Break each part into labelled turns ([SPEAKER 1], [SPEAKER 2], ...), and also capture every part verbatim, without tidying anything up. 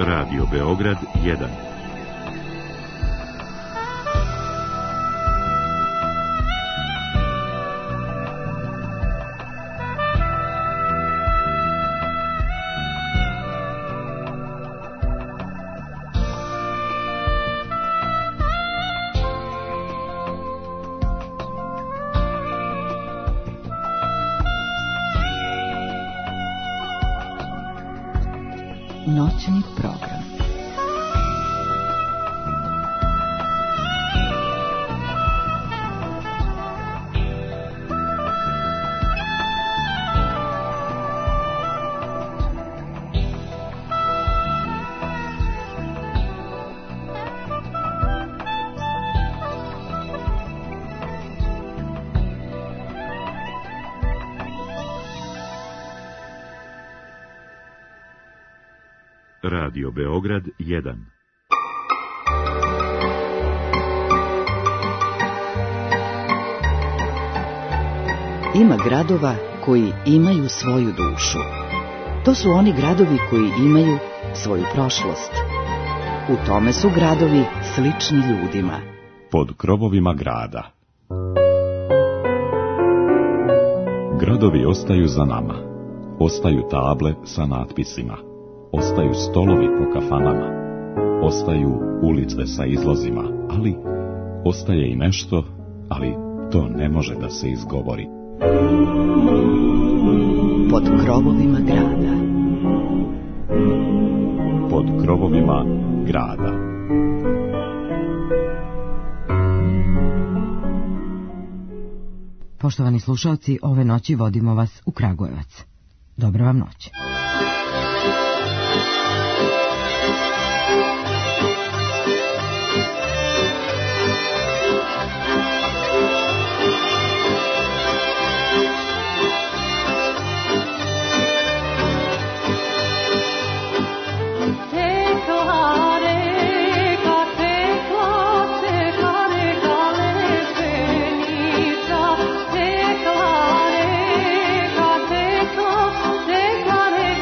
[SPEAKER 1] Radio Beograd jedan.
[SPEAKER 2] Noćni program.
[SPEAKER 1] Radio Beograd jedan.
[SPEAKER 2] Ima gradova koji imaju svoju dušu. To su oni gradovi koji imaju svoju prošlost. U tome su gradovi slični ljudima.
[SPEAKER 3] Pod krovovima grada. Gradovi ostaju za nama. Ostaju table sa natpisima. Ostaju stolovi po kafanama, ostaju ulice sa izlozima, ali ostaje i nešto, ali to ne može da se izgovori.
[SPEAKER 2] Pod krovovima grada.
[SPEAKER 3] Pod krovovima grada.
[SPEAKER 4] Poštovani slušalci, ove noći vodimo vas u Kragujevac. Dobra vam noć.
[SPEAKER 5] Tekla reka, tekla, tekla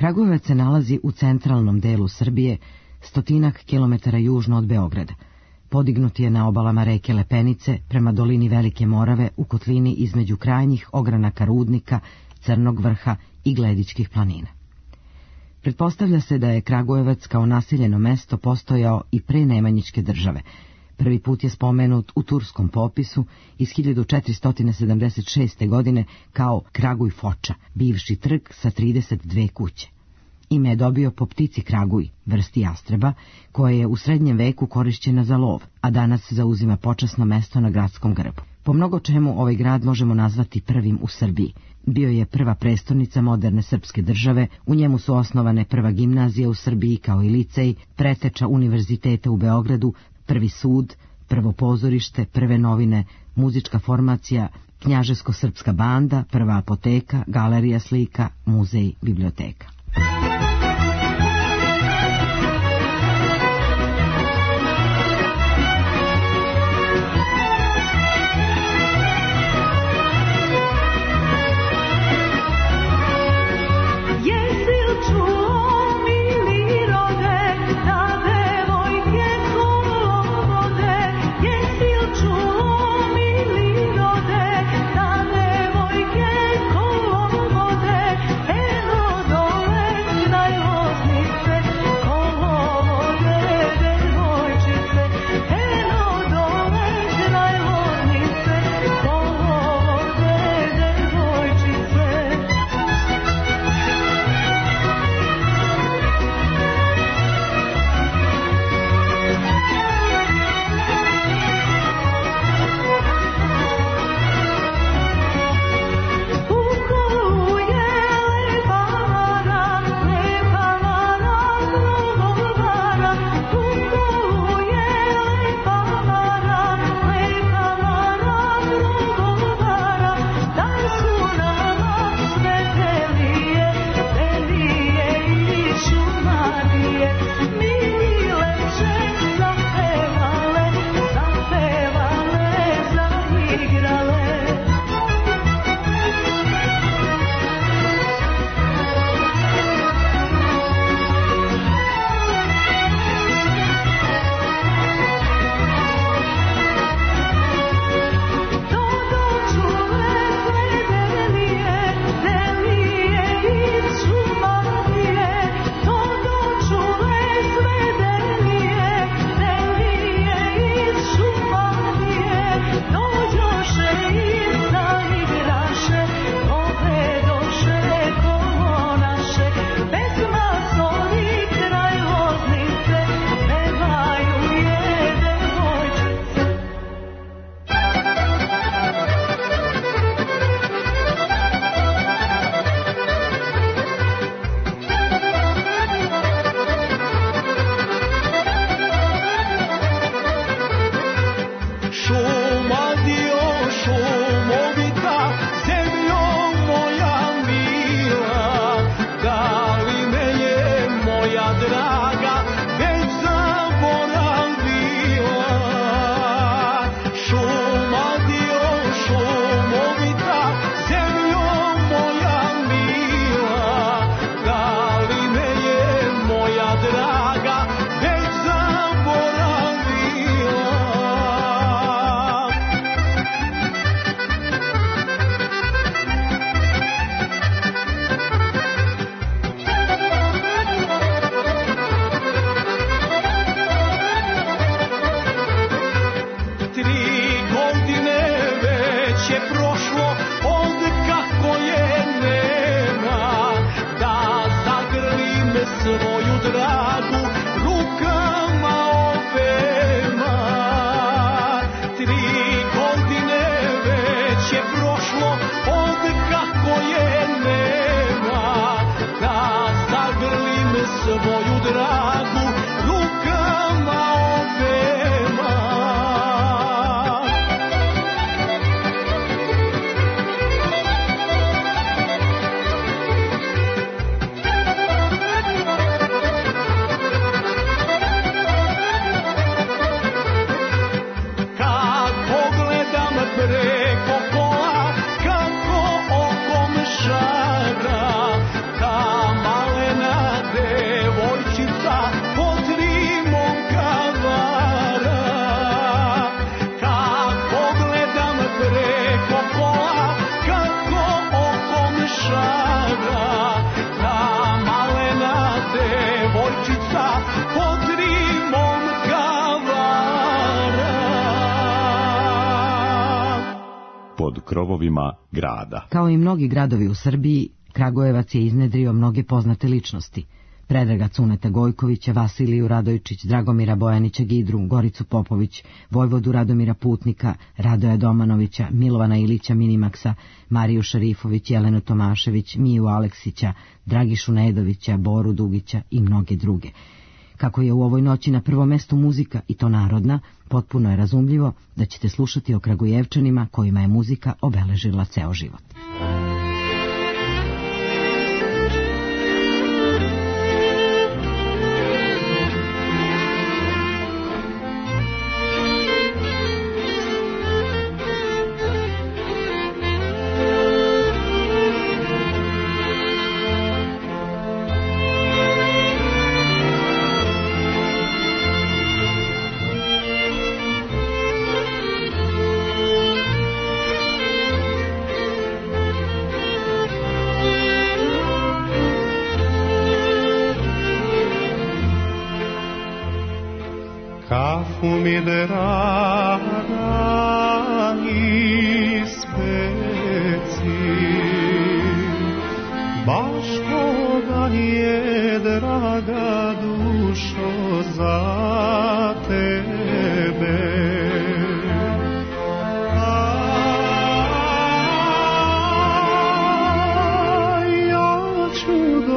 [SPEAKER 4] Kragujevac se nalazi u centralnom delu Srbije, stotinak kilometara južno od Beograda. Podignut je na obalama reke Lepenice prema dolini Velike Morave u kotlini između krajnjih ogranaka Rudnika, Crnog vrha i Gledičkih planina. Pretpostavlja se da je Kragujevac kao naseljeno mesto postojao i pre Nemanjićke države. Prvi put je spomenut u turskom popisu iz hiljadu četiristo sedamdeset šeste. godine kao Kraguj Foča, bivši trg sa trideset dve kuće. Ime je dobio po ptici kraguj, vrsti jastreba, koja je u srednjem veku korišćena za lov, a danas zauzima počasno mesto na gradskom grbu. Po mnogo čemu ovaj grad možemo nazvati prvim u Srbiji. Bio je prva prestonica moderne srpske države, u njemu su osnovane prva gimnazija u Srbiji kao i licej, preteča univerziteta u Beogradu, prvi sud, prvo pozorište, prve novine, muzička formacija, knjažesko-srpska banda, prva apoteka, galerija slika, muzej, biblioteka.
[SPEAKER 5] Kako oko me šara, ta malena sreća po tri momka vara.
[SPEAKER 3] Pod krovovima grada.
[SPEAKER 4] Kao i mnogi gradovi u Srbiji, Kragujevac je iznedrio mnoge poznate ličnosti. Predraga Cuneta Gojkovića, Vasiliju Radojčić, Dragomira Bojanića Gidru, Goricu Popović, Vojvodu Radomira Putnika, Radoja Domanovića, Milovana Ilića Minimaksa, Mariju Šarifović, Jelenu Tomašević, Miju Aleksića, Dragišu Nedovića, Boru Dugića i mnoge druge. Kako je u ovoj noći na prvom mestu muzika, i to narodna, potpuno je razumljivo da ćete slušati o Kragujevčanima kojima je muzika obeležila ceo život.
[SPEAKER 5] Kafu mi draga ispeci, baš koga je draga dušo za tebe. A ja ću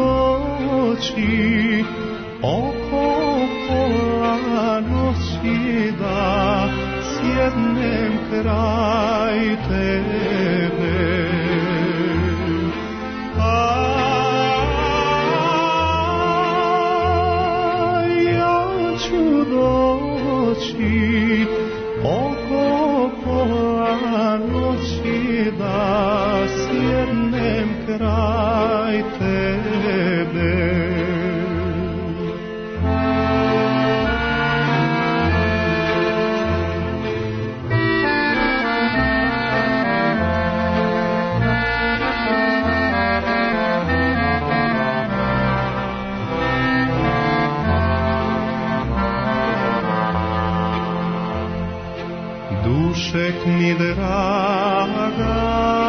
[SPEAKER 5] doći oko pola noći da sjednem kraj tebe. A ja ću doći oko pola noći da sjednem kraj tebe. Dušek mi draga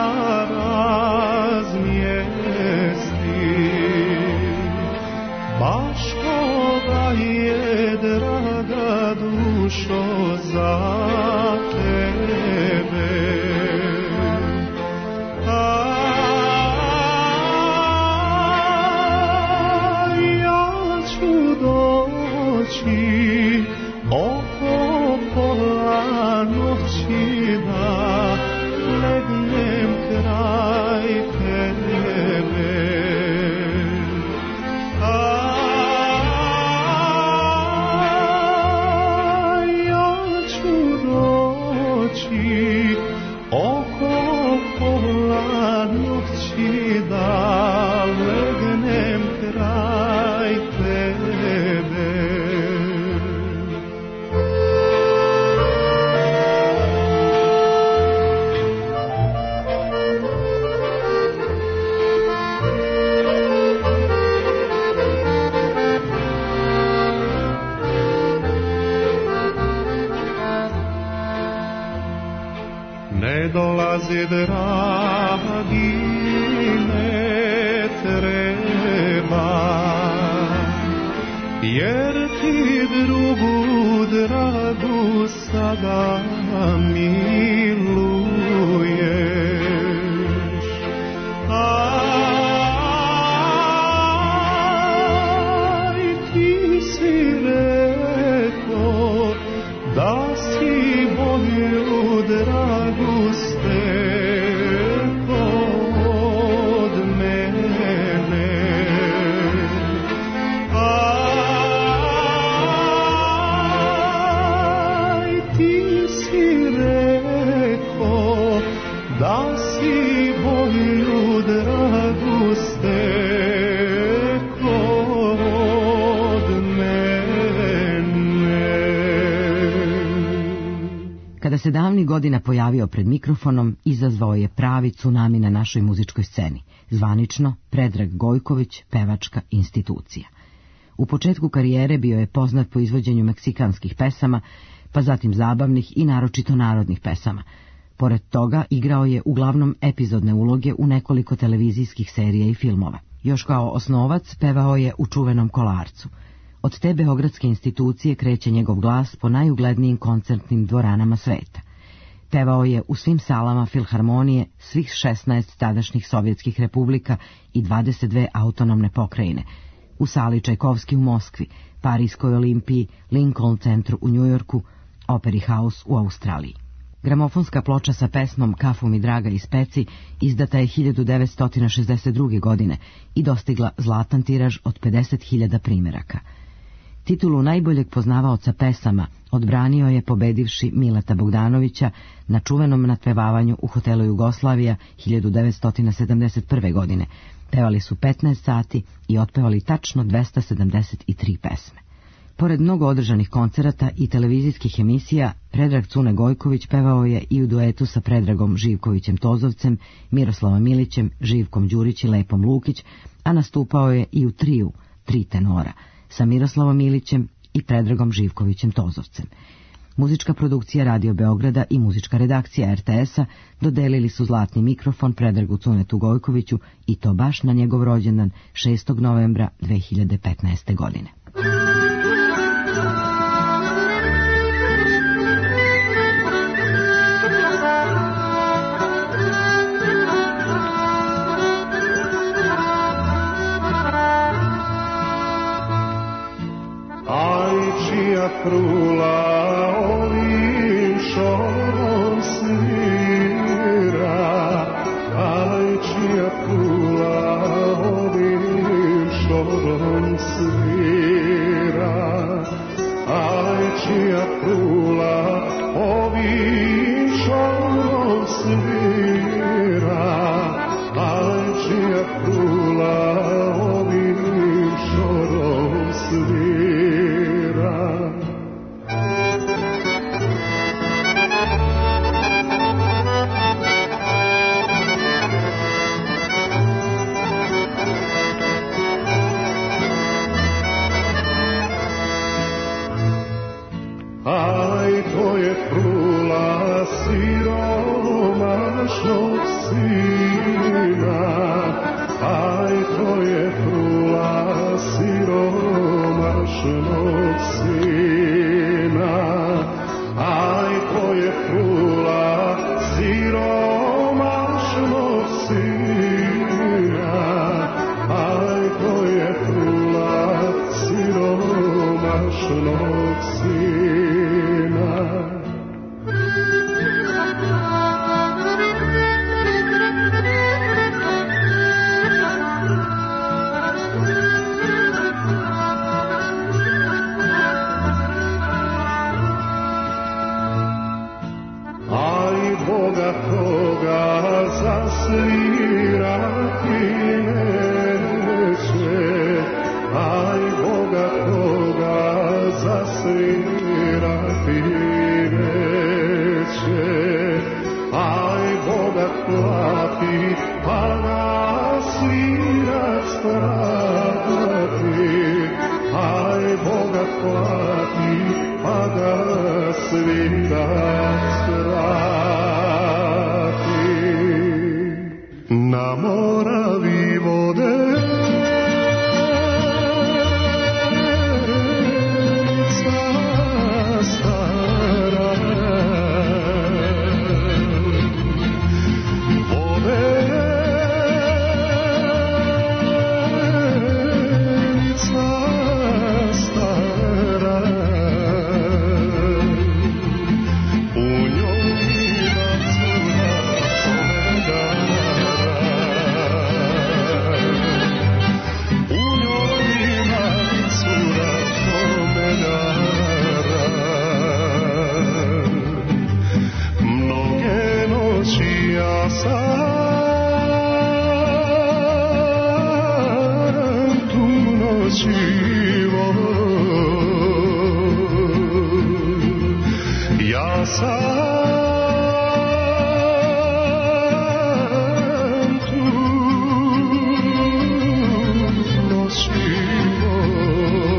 [SPEAKER 5] razmjesti, baš koga je draga dušo za tebe. A ja ću doći oko pola noći da legnem kraj tebe. A ja ću doći oko pola noći da legnem kraj tebe. Ne dolazi dragi, ne treba, jer ti drugu dragu sada miluješ. Aj, ti si rekao da si moju dragu steko od mene. Aj, ti si rekao da si moju dragu steko od mene.
[SPEAKER 4] Kada se davnih godina pojavio pred mikrofonom, izazvao je pravi tsunami na našoj muzičkoj sceni. Zvanično, Predrag Gojković, pevačka institucija. U početku karijere bio je poznat po izvođenju meksikanskih pesama, pa zatim zabavnih i naročito narodnih pesama. Pored toga igrao je uglavnom epizodne uloge u nekoliko televizijskih serija i filmova. Još kao osnovac pevao je u čuvenom Kolarcu. Od te beogradske institucije kreće njegov glas po najuglednijim koncertnim dvoranama sveta. Pevao je u svim salama filharmonije svih šesnaest tadašnjih sovjetskih republika i dvadeset dve autonomne pokrajine, u sali Čajkovski u Moskvi, Parijskoj Olimpiji, Lincoln centru u Njujorku, Operi House u Australiji. Gramofonska ploča sa pesmom Kafu mi draga iz peci izdata je hiljadu devetsto šezdeset druge. godine i dostigla zlatan tiraž od pedeset hiljada primeraka. Titulu najboljeg poznavaoca pesama odbranio je pobedivši Mileta Bogdanovića na čuvenom natpevavanju u hotelu Jugoslavija hiljadu devetsto sedamdeset prve. godine. Pevali su petnaest sati i otpevali tačno dvesta sedamdeset tri pesme. Pored mnogo održanih koncerata i televizijskih emisija, Predrag Cune Gojković pevao je i u duetu sa Predragom Živkovićem Tozovcem, Miroslavom Milićem, Živkom Đurić i Lepom Lukić, a nastupao je i u triju, tri tenora, sa Miroslavom Milićem i Predragom Živkovićem Tozovcem. Muzička produkcija Radio Beograda i muzička redakcija er te es-a dodelili su zlatni mikrofon Predragu Cunetu Gojkoviću i to baš na njegov rođendan šestog novembra dve hiljade petnaeste. godine.
[SPEAKER 5] Krula ovim šorom svira, aj čija krula ovim šorom svira, aj čija krula ovim šorom svira, aj čija krula ovim šorom svira. Aj, to je krula siromašnog sina, aj, to je krula siromašnog sina, aj, to je krula siromašnog sina, aj, to je krula siromašnog sina. Zasvirati neće, aj Boga koga zasvirati neće, aj Boga plati pa ga svirat strati, aj Boga plati pa ga svirat strati. Na Moravi vode stara, vodenica stara, u njoj ima cura ja sam tu nosivo.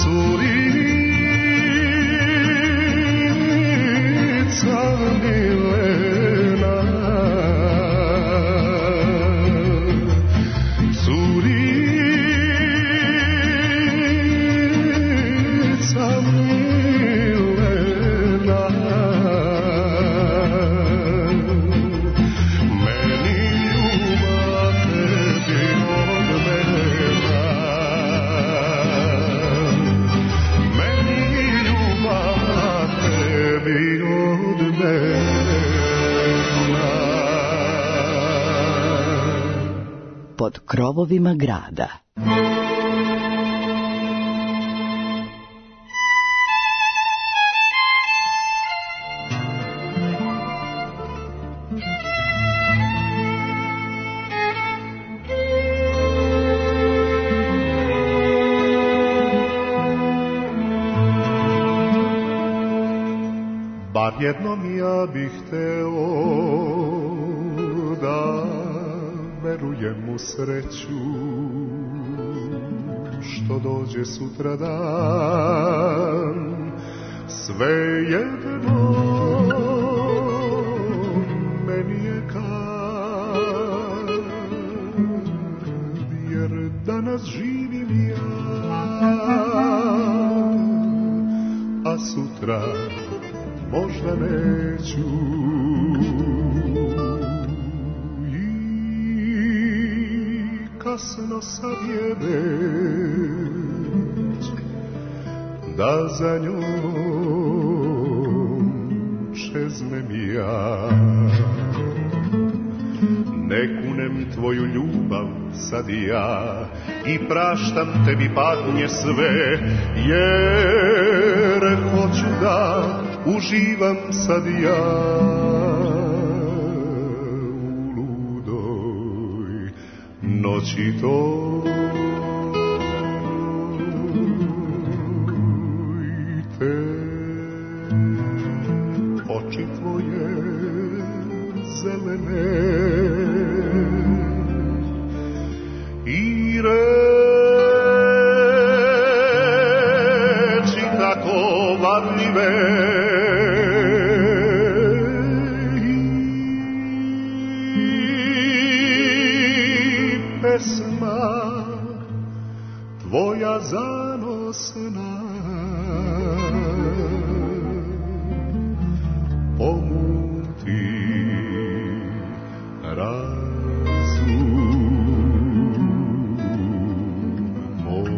[SPEAKER 2] Pod krovovima grada.
[SPEAKER 5] Bar jednom ja bih hteo da verujem u sreću što dođe sutra dan, sve jedno meni je kad, jer danas živim ja, a sutra možda neću. Kasno sad je već da za njom čeznem ja. Ne kunem tvoju ljubav sad ja i praštam tebi patnje sve, jer hoću da uživam sad ja noći toj te oči tvoje zelene i reči tako varljive tvoja zanosna pomuti razum moj.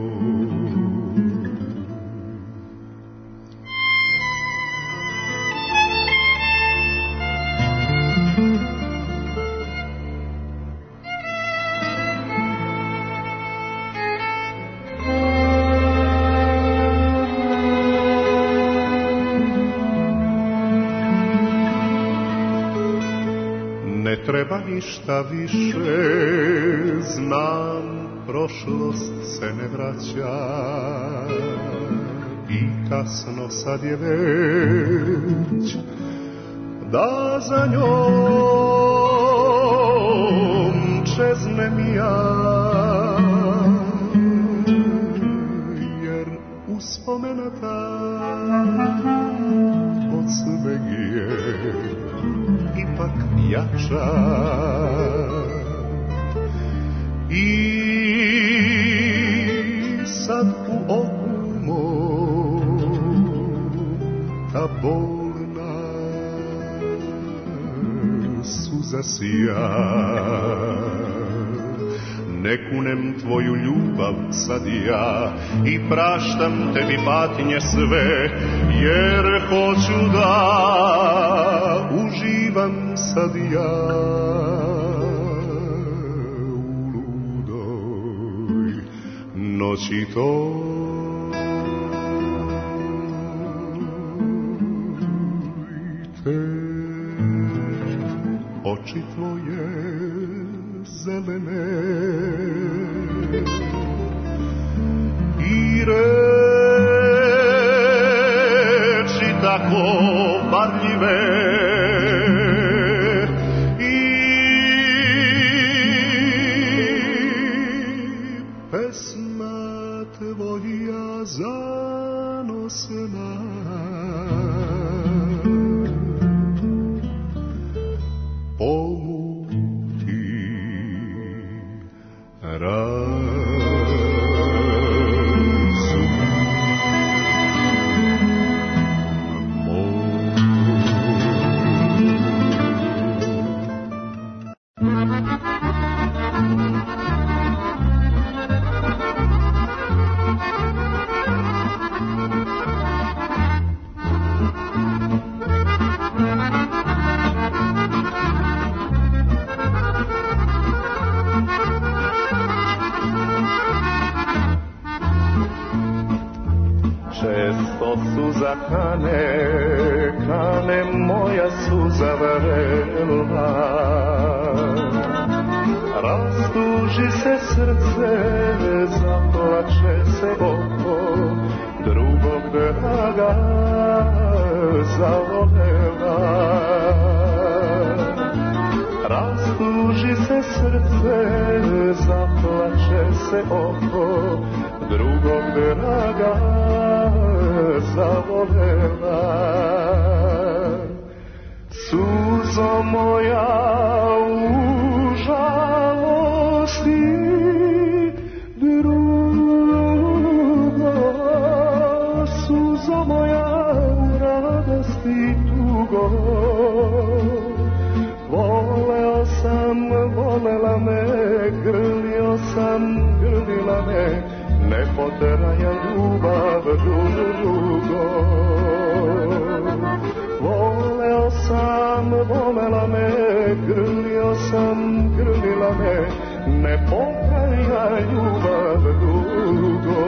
[SPEAKER 5] Treba ništa više, znam, prošlost se ne vraća i kasno sad je već da za njom čeznem ja, jer uspomena ta od sveg je ipak jača i sad u oku mom ta bolna suza sija. Ne kunem tvoju ljubav sad ja i praštam tebi patnje sve, jer hoću da uživam sad ja u ludoj noći toj te oči tvoje zelene i reči tako varljive i pesma tvoja zanosna. Pomuti razum. Suza kane, kane moja suza varela. Rastuži se srce, zaplače se oko, drugog draga zavolela. Rastuži se srce, zaplače se oko, drugog draga zavolela. Suzo moja u žalosti, drugo, suzo moja u radosti, tugo. Voleo sam, volela me, grlio sam, grlila me, ne potraja ljubav dugo. Voleo sam, volela me, grlio sam, grlila me, ne potraja ljubav dugo.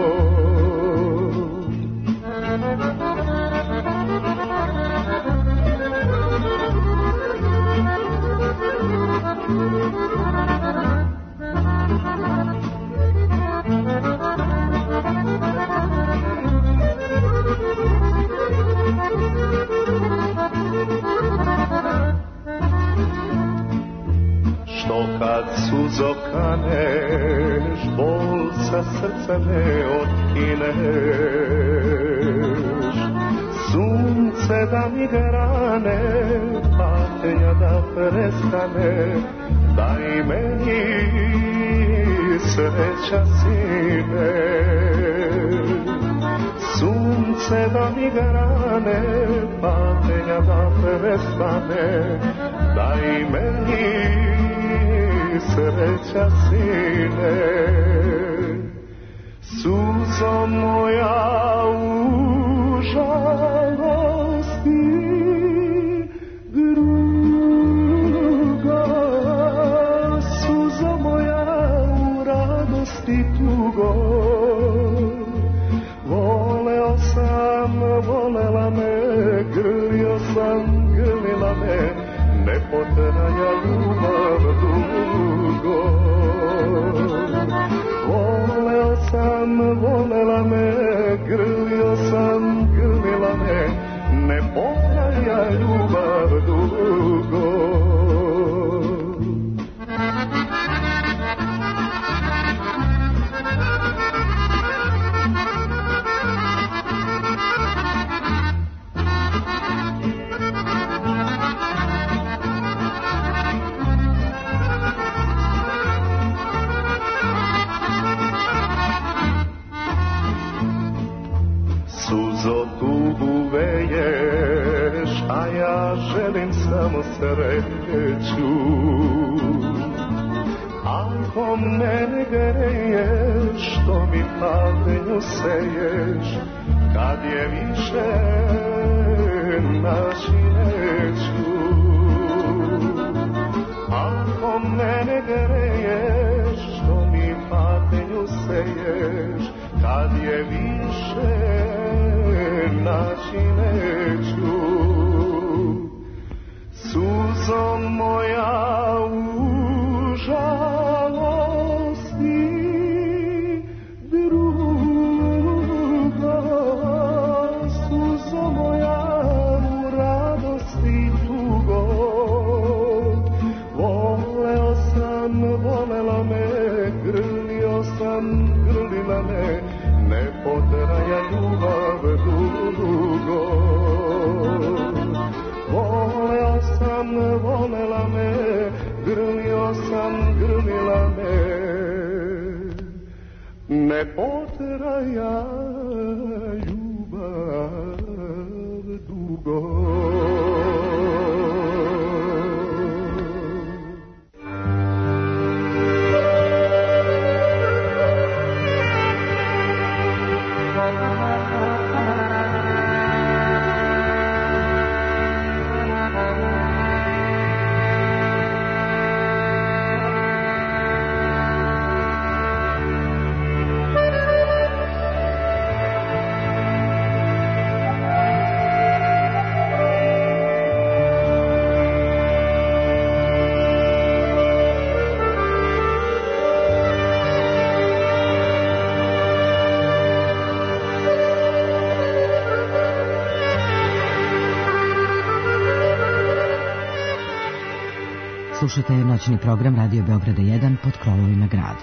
[SPEAKER 5] Što kad suzo kaneš, bol sa srca ne otkineš. Sunce da mi grane, patnja da prestane, daj meni sreća sine. Sunce da mi grane, patnja da prestane, daj meni sreća sine. Suzo moja u žalosti, druga, suzo moja u radosti, tugo. Voleo sam, volela me, grlio sam, grlila me, ne potraja ljubav dugo. Voleo sam, volela me, grlio sam, grlila me, ne potraja ljubav dugo. Suzo tugu veješ, a ja želim samo sreću. Ako mene greješ, što mi patnju seješ, kad je više naći neću. Ako mene greješ, što mi patnju seješ, kad je više naći neću. Suzo moja u žalosti, druga, suzo moja u radosti, tugo. Voleo sam, volela me, grlio sam, grlila me, ne potraja ljubav dugo. Voleo sam, volela me, grlio sam, grlila me, ne potraja ljubav dugo.
[SPEAKER 4] Slušate noćni program Radio Beograda jedan pod krolovima grada.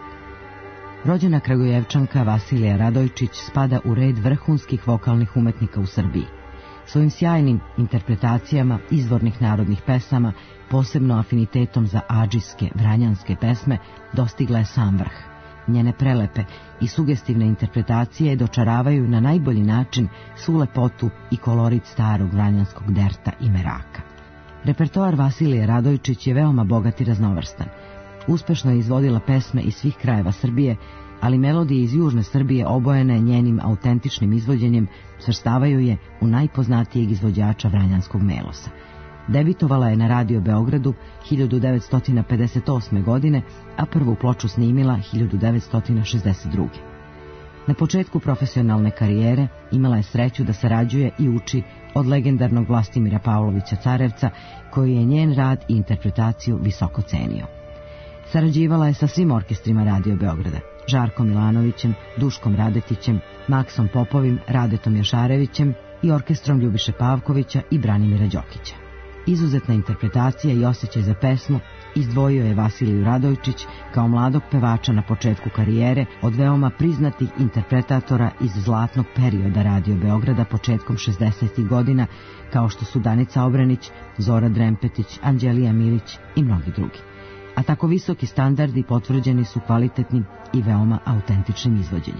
[SPEAKER 4] Rođena Kragujevčanka Vasilija Radojčić spada u red vrhunskih vokalnih umetnika u Srbiji. Svojim sjajnim interpretacijama izvornih narodnih pesama, posebno afinitetom za adžijske, vranjanske pesme, dostigla je sam vrh. Njene prelepe i sugestivne interpretacije dočaravaju na najbolji način svu lepotu i kolorit starog vranjanskog derta i meraka. Repertoar Vasilije Radojčić je veoma bogat i raznovrstan. Uspešno je izvodila pesme iz svih krajeva Srbije, ali melodije iz južne Srbije obojene njenim autentičnim izvođenjem svrstavaju je u najpoznatijeg izvođača vranjanskog melosa. Debitovala je na Radio Beogradu hiljadu devetsto pedeset osme. godine, a prvu ploču snimila hiljadu devetsto šezdeset druge. Na početku profesionalne karijere imala je sreću da sarađuje i uči od legendarnog Vlastimira Pavlovića Carevca, koji je njen rad i interpretaciju visoko cenio. Sarađivala je sa svim orkestrima Radio Beograda, Žarkom Milanovićem, Duškom Radetićem, Maksom Popovim, Radetom Jašarevićem i orkestrom Ljubiše Pavkovića i Branimira Đokića. Izuzetna interpretacija i osjećaj za pesmu izdvojio je Vasiliju Radojčić kao mladog pevača na početku karijere od veoma priznatih interpretatora iz zlatnog perioda Radio Beograda početkom šezdesetih godina, kao što su Danica Obrenić, Zora Drempetić, Anđelija Milić i mnogi drugi. A tako visoki standardi potvrđeni su kvalitetnim i veoma autentičnim izvođenjem.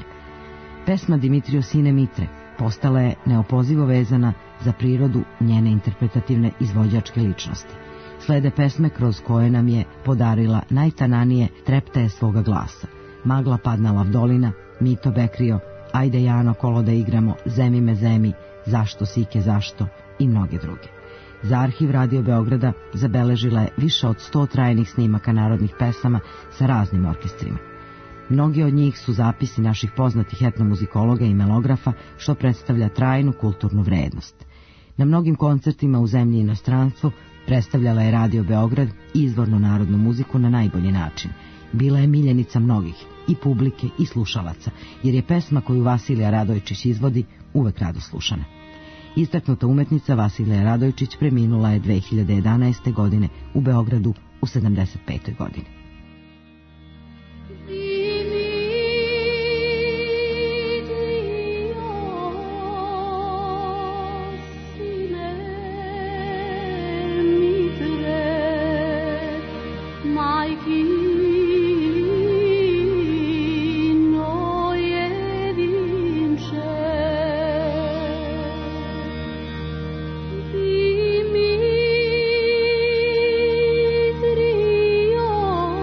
[SPEAKER 4] Pesma Dimitrio Sine Mitre postala je neopozivo vezana za prirodu njene interpretativne izvođačke ličnosti. Slede pesme kroz koje nam je podarila najtananije treptaje svoga glasa: Magla padna lavdolina, Mito Bekrio, Ajde Jano kolo da igramo, Zemi me zemi, Zašto sike zašto i mnoge druge. Za arhiv Radio Beograda zabeležila je više od sto trajnih snimaka narodnih pesama sa raznim orkestrima. Mnogi od njih su zapisi naših poznatih etnomuzikologa i melografa, što predstavlja trajnu kulturnu vrednost. Na mnogim koncertima u zemlji i inostranstvu predstavljala je Radio Beograd i izvornu narodnu muziku na najbolji način. Bila je miljenica mnogih, i publike i slušalaca, jer je pesma koju Vasilija Radojčić izvodi uvek rado slušana. Istaknuta umetnica Vasilija Radojčić preminula je dve hiljade jedanaeste. godine u Beogradu u sedamdeset petoj. godini.
[SPEAKER 6] Dimitrio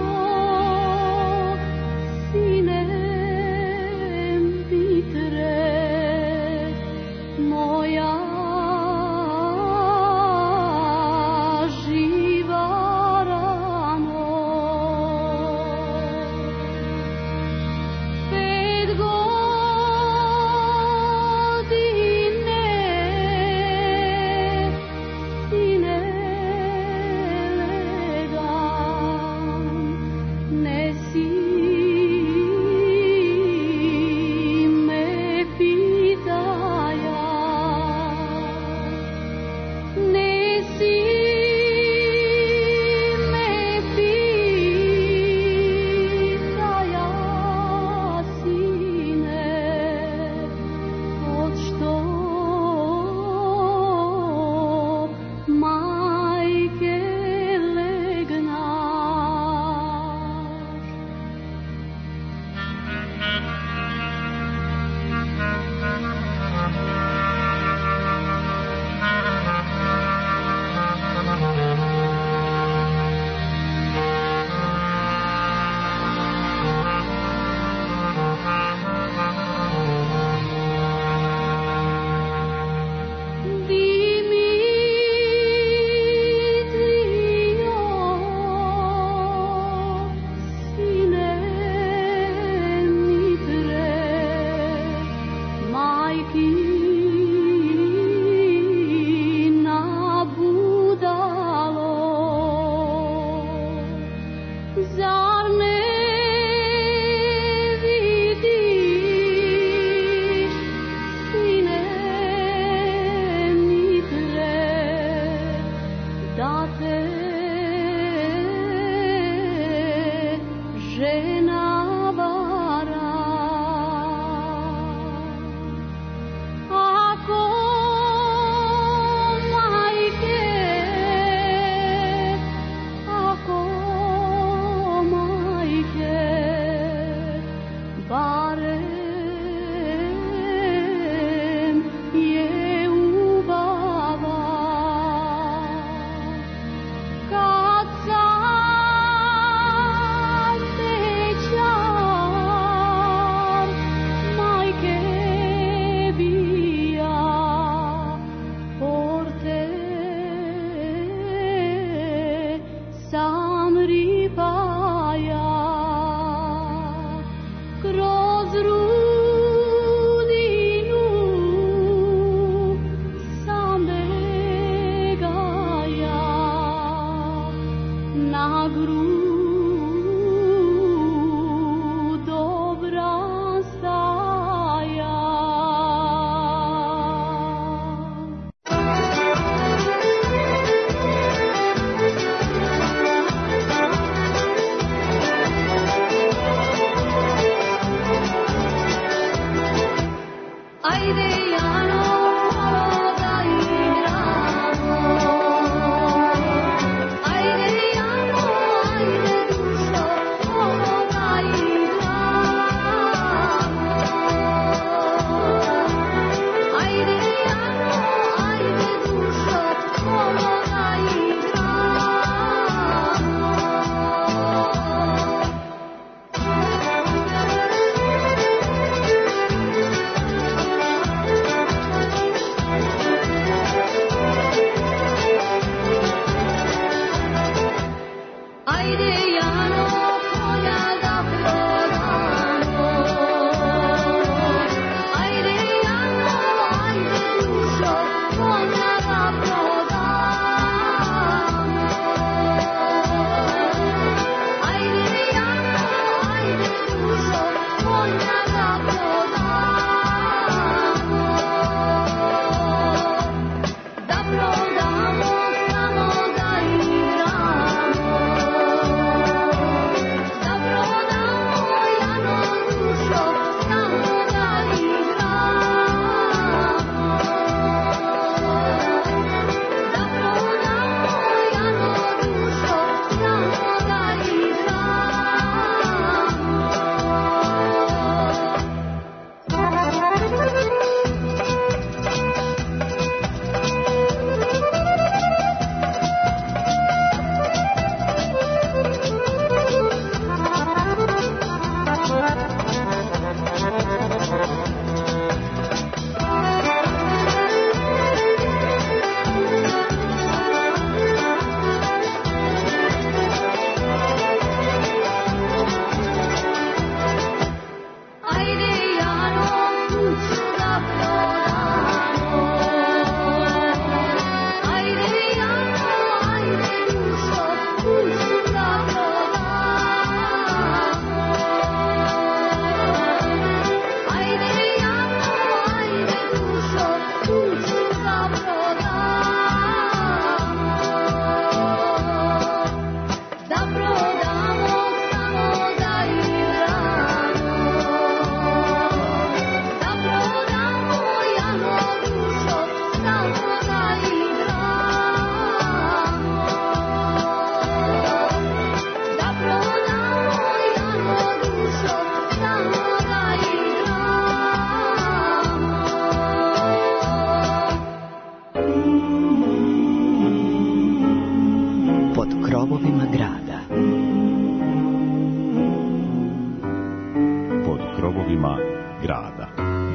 [SPEAKER 3] krovovima grada.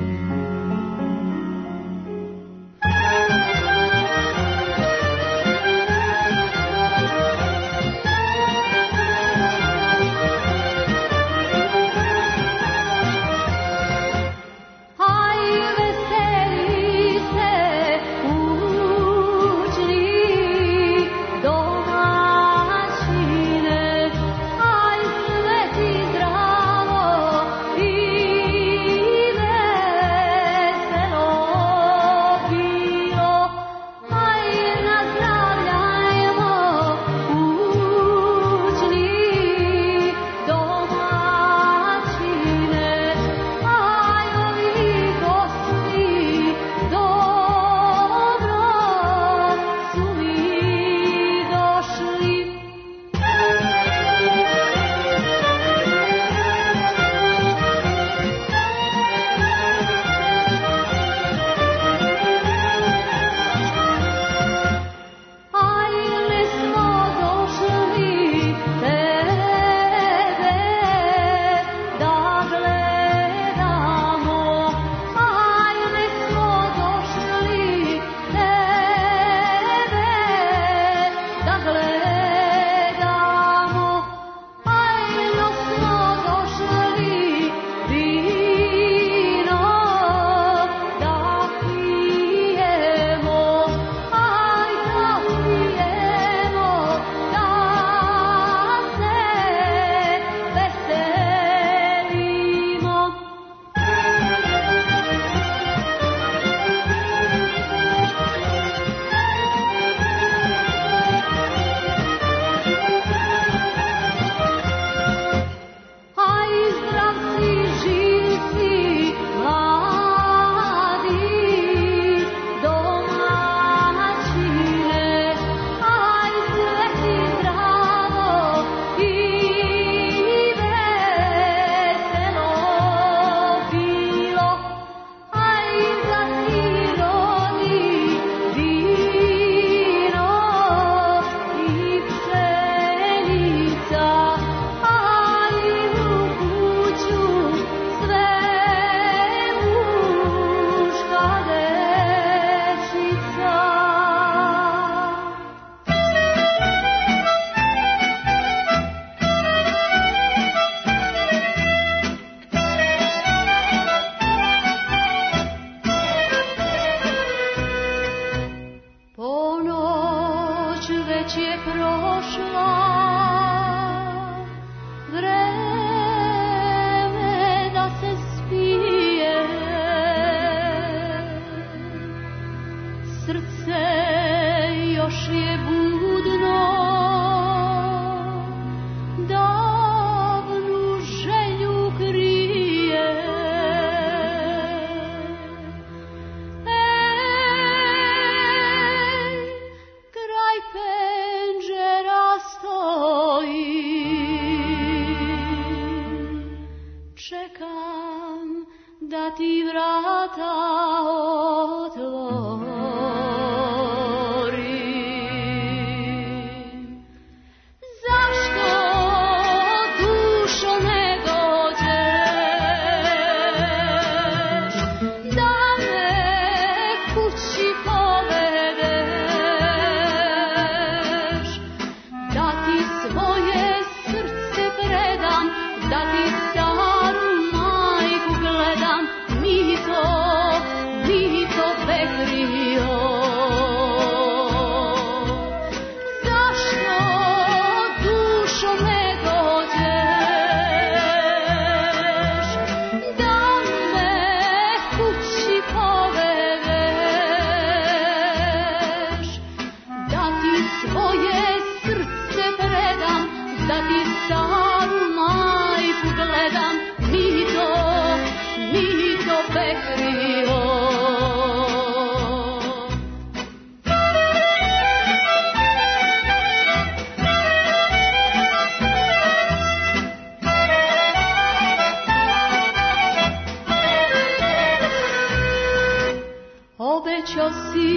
[SPEAKER 6] Obećao si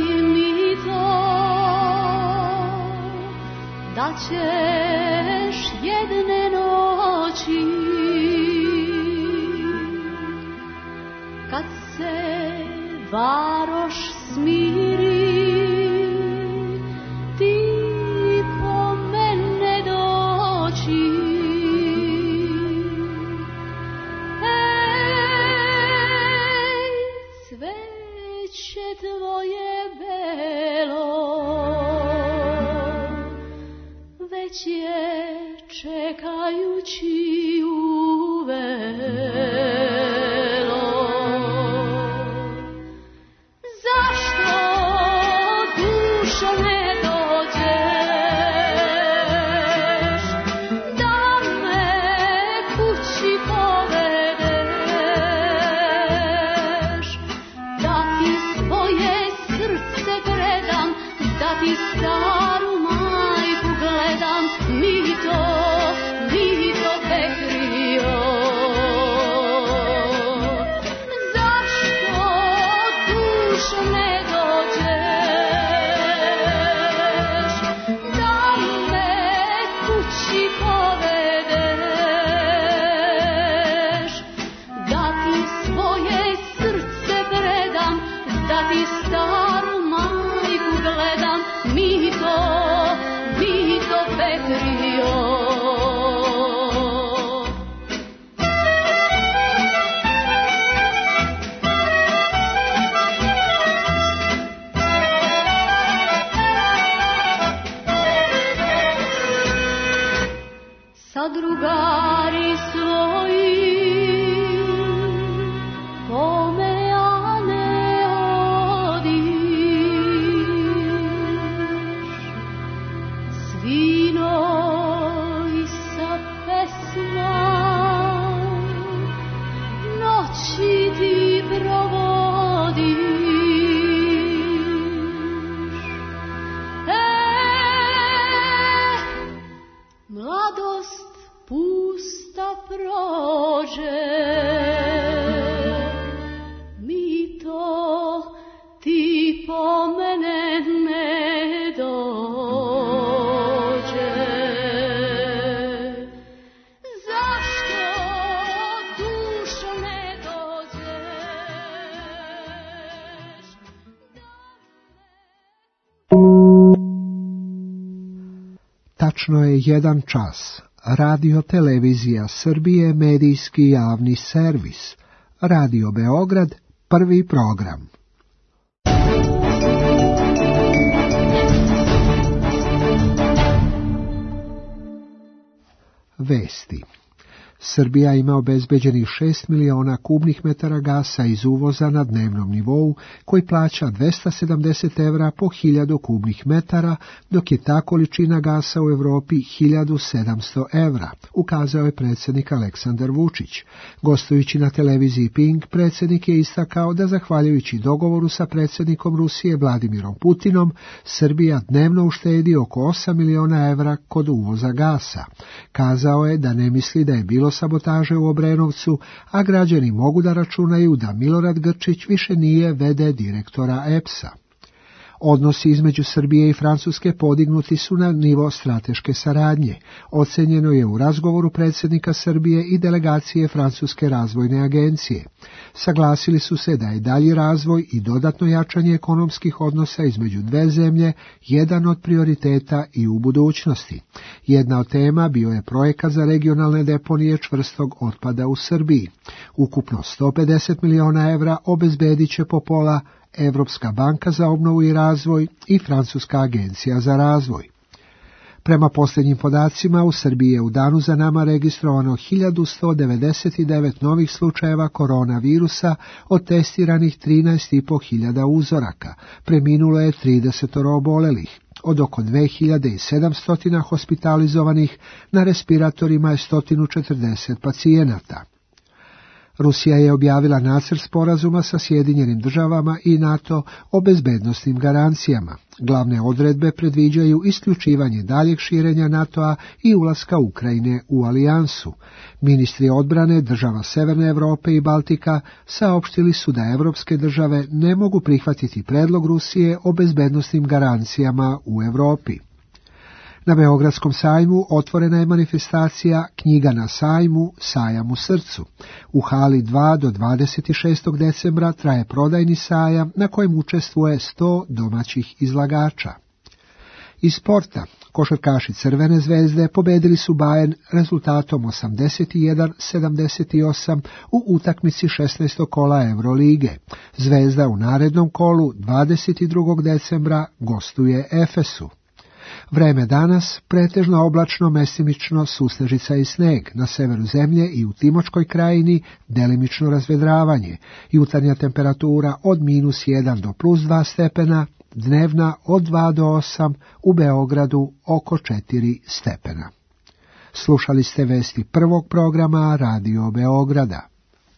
[SPEAKER 6] mi to, da ćeš jedne noći varoš smiri, ti po mene doći. Ej, cveće tvoje belo, već je čekajući uvelo. Zašto, dušo, ne dođeš, da me kući povedeš, da ti svoje srce predam, da ti staru majku gledam, mi to, mi to pekrio. Zašto, dušo, ne dođeš, da me kući povedeš, da ti svoje srce predam, da ti staru majku gledam, mi to, mi to pekrio. Sa drugari svoji pomejane odiš, svino i sa pesma noći ti provodiš. E, mladost pusta prođe, mi to, ti po mene ne dođeš. Zašto, dušo, ne dođeš?
[SPEAKER 7] Tačno je jedan čas. Radio Televizija Srbije, medijski javni servis. Radio Beograd, prvi program. Vesti. Srbija ima obezbeđenih šest miliona kubnih metara gasa iz uvoza na dnevnom nivou, koji plaća dvesta sedamdeset evra po hiljadu kubnih metara, dok je ta količina gasa u Europi hiljadu sedamsto evra, ukazao je predsjednik Aleksandar Vučić. Gostujući na televiziji Pink, predsjednik je istakao da zahvaljujući dogovoru sa predsjednikom Rusije Vladimirom Putinom, Srbija dnevno uštedi oko osam miliona evra kod uvoza gasa. Kazao je da ne misli da je bilo sabotaže u Obrenovcu, a građani mogu da računaju da Milorad Grčić više nije ve de direktora E P S-a. Odnosi između Srbije i Francuske podignuti su na nivo strateške saradnje. Ocenjeno je u razgovoru predsjednika Srbije i delegacije Francuske razvojne agencije. Saglasili su se da je dalji razvoj i dodatno jačanje ekonomskih odnosa između dve zemlje jedan od prioriteta i u budućnosti. Jedna od tema bio je projekat za regionalne deponije čvrstog otpada u Srbiji. Ukupno sto pedeset miliona evra obezbedit će po pola Evropska banka za obnovu i razvoj i Francuska agencija za razvoj. Prema posljednjim podacima, u Srbiji je u danu za nama registrovano hiljadu sto devedeset devet novih slučajeva koronavirusa od testiranih trinaest i po hiljada uzoraka. Preminulo je trideset obolelih. Od oko dve hiljade sedamsto hospitalizovanih na respiratorima je sto četrdeset pacijenata. Rusija je objavila nacrt sporazuma sa Sjedinjenim državama i NATO o bezbednosnim garancijama. Glavne odredbe predviđaju isključivanje daljeg širenja NATO-a i ulaska Ukrajine u alijansu. Ministri odbrane država Severne Europe i Baltika saopštili su da evropske države ne mogu prihvatiti predlog Rusije o bezbednosnim garancijama u Europi. Na Beogradskom sajmu otvorena je manifestacija Knjiga na sajmu, sajam u srcu. U hali dva do dvadeset šestog decembra traje prodajni sajam na kojem učestvuje sto domaćih izlagača. Iz sporta, košarkaši Crvene zvezde pobedili su Bayern rezultatom osamdeset jedan sedamdeset osam u utakmici šesnaestog kola Eurolige. Zvezda u narednom kolu dvadeset drugog decembra gostuje Efesu. Vreme danas pretežno oblačno, mestimično, sustežica i sneg, na severu zemlje i u Timočkoj krajini delimično razvedravanje, jutarnja temperatura od minus jedan do plus dva stepena, dnevna od dva do osam, u Beogradu oko četiri stepena. Slušali ste vesti prvog programa Radio Beograda.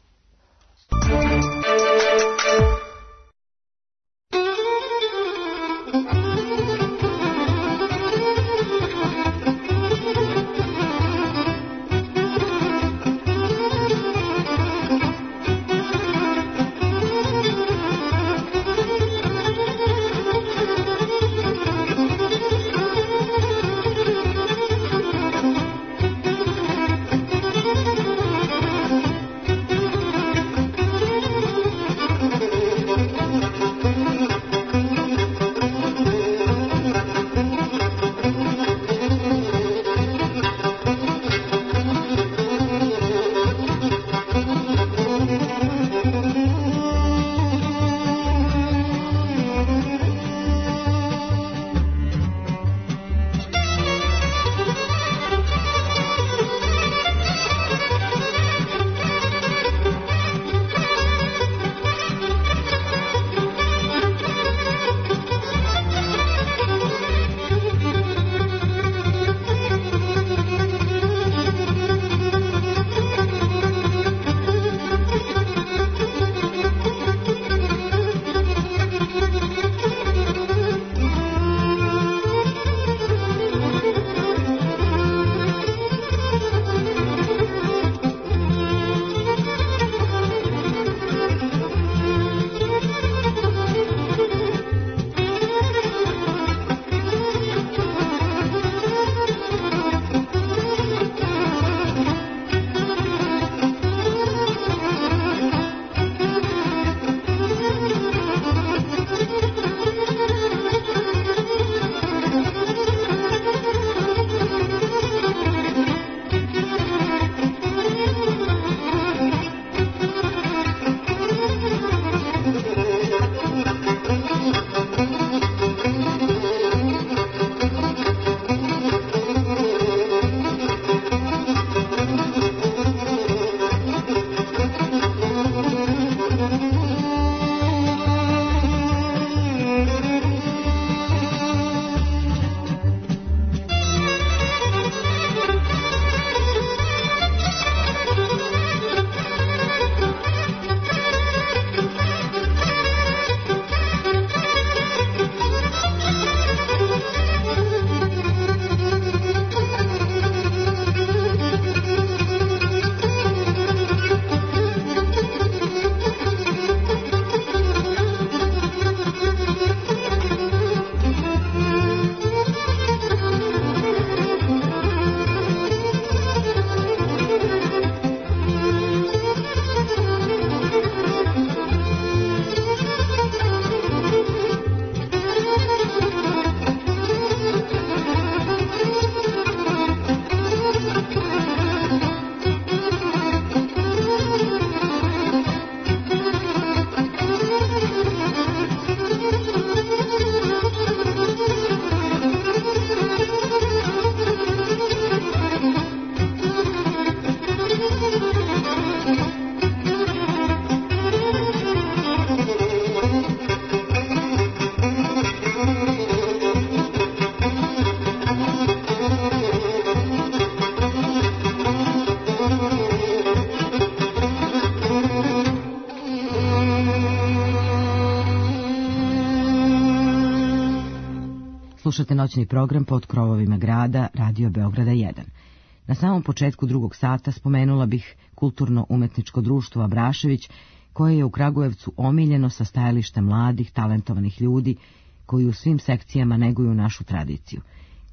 [SPEAKER 4] Slušate noćni program pod krovovima grada Radio Beograda jedan. Na samom početku drugog sata spomenula bih kulturno-umetničko društvo Abrašević, koje je u Kragujevcu omiljeno sa stajališta mladih, talentovanih ljudi koji u svim sekcijama neguju našu tradiciju.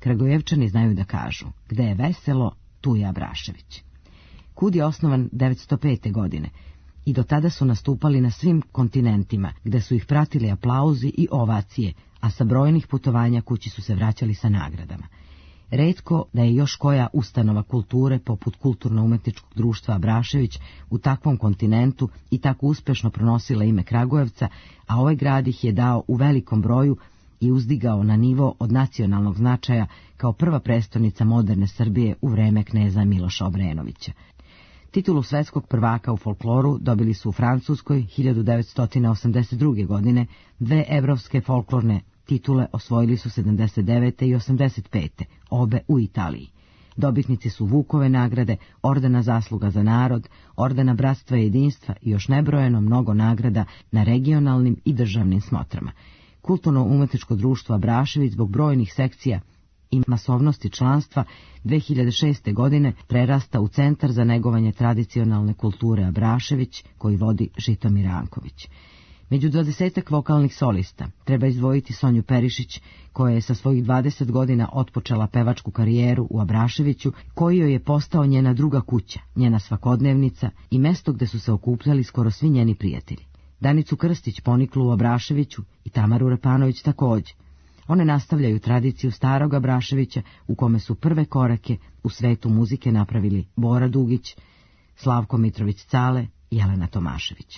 [SPEAKER 4] Kragujevčani znaju da kažu, gde je veselo, tu je Abrašević. KUD je osnovan devetsto pete. godine i do tada su nastupali na svim kontinentima, gde su ih pratili aplauzi i ovacije, a sa brojnih putovanja kući su se vraćali sa nagradama. Retko da je još koja ustanova kulture, poput Kulturno-umetničkog društva Abrašević, u takvom kontinentu i tako uspešno pronosila ime Kragujevca, a ovaj grad ih je dao u velikom broju i uzdigao na nivo od nacionalnog značaja kao prva prestonica moderne Srbije u vreme kneza Miloša Obrenovića. Titulu svetskog prvaka u folkloru dobili su u Francuskoj hiljadu devetsto osamdeset druge. godine, dve evropske folklorne titule osvojili su sedamdeset devete i osamdeset pete. obe u Italiji. Dobitnici su Vukove nagrade, Ordena zasluga za narod, Ordena bratstva i jedinstva i još nebrojeno mnogo nagrada na regionalnim i državnim smotrama. Kulturno-umetničko društvo Abrašević zbog brojnih sekcija i masovnosti članstva dve hiljade šeste. godine prerasta u Centar za negovanje tradicionalne kulture Abrašević, koji vodi Žitomir Ranković. Među dvadesetak vokalnih solista treba izdvojiti Sonju Perišić, koja je sa svojih dvadeset godina otpočela pevačku karijeru u Abraševiću, koji joj je postao njena druga kuća, njena svakodnevnica i mesto gde su se okupljali skoro svi njeni prijatelji. Danicu Krstić poniklu u Abraševiću i Tamaru Repanović takođe. One nastavljaju tradiciju starog Abraševića, u kome su prve korake u svetu muzike napravili Bora Dugić, Slavko Mitrović-Cale i Jelena Tomašević.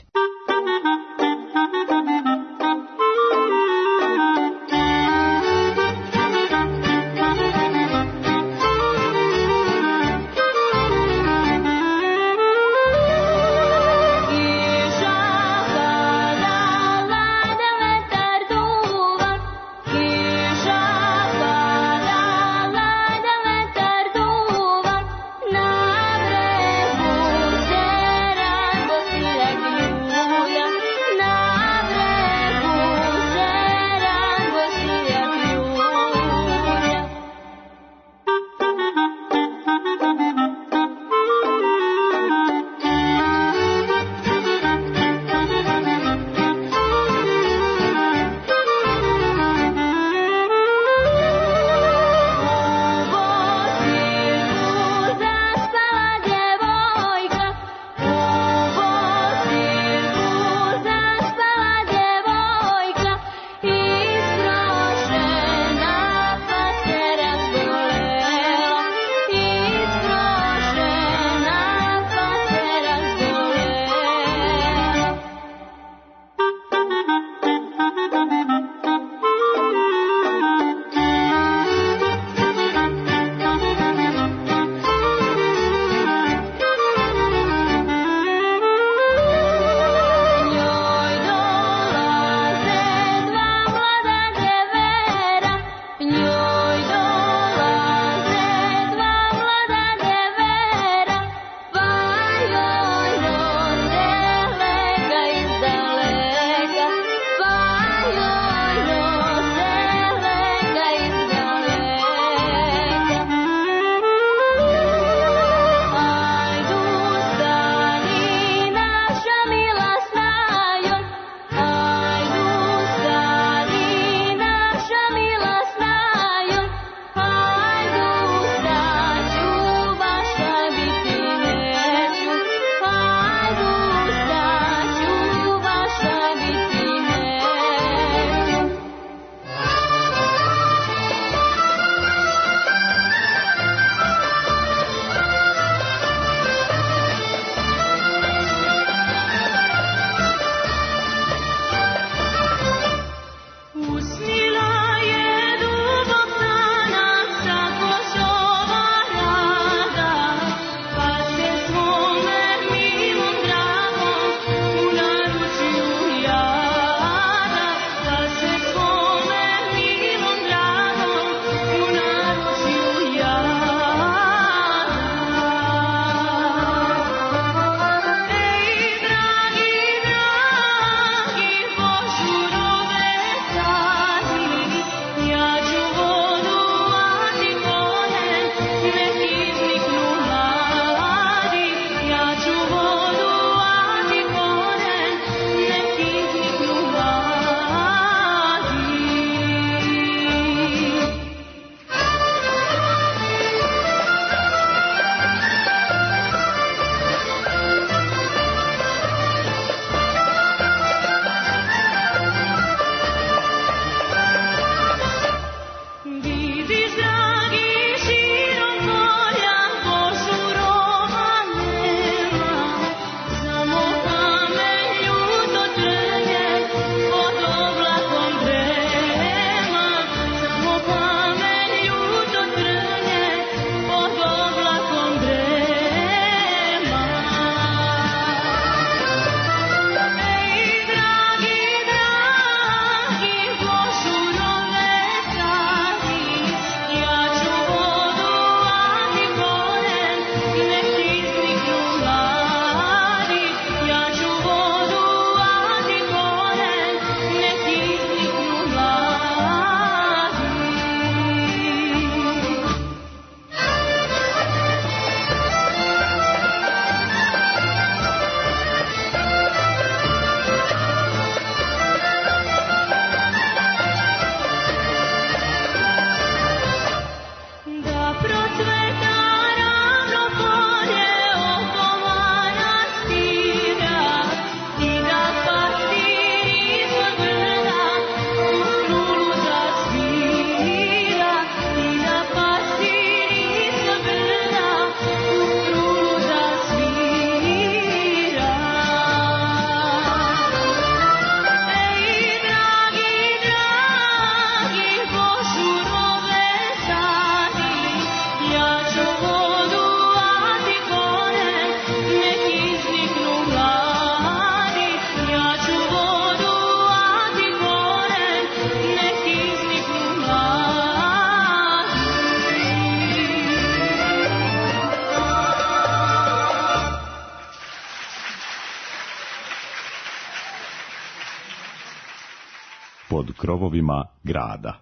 [SPEAKER 6] Na brehu se radosti legli
[SPEAKER 3] pod krovovima grada.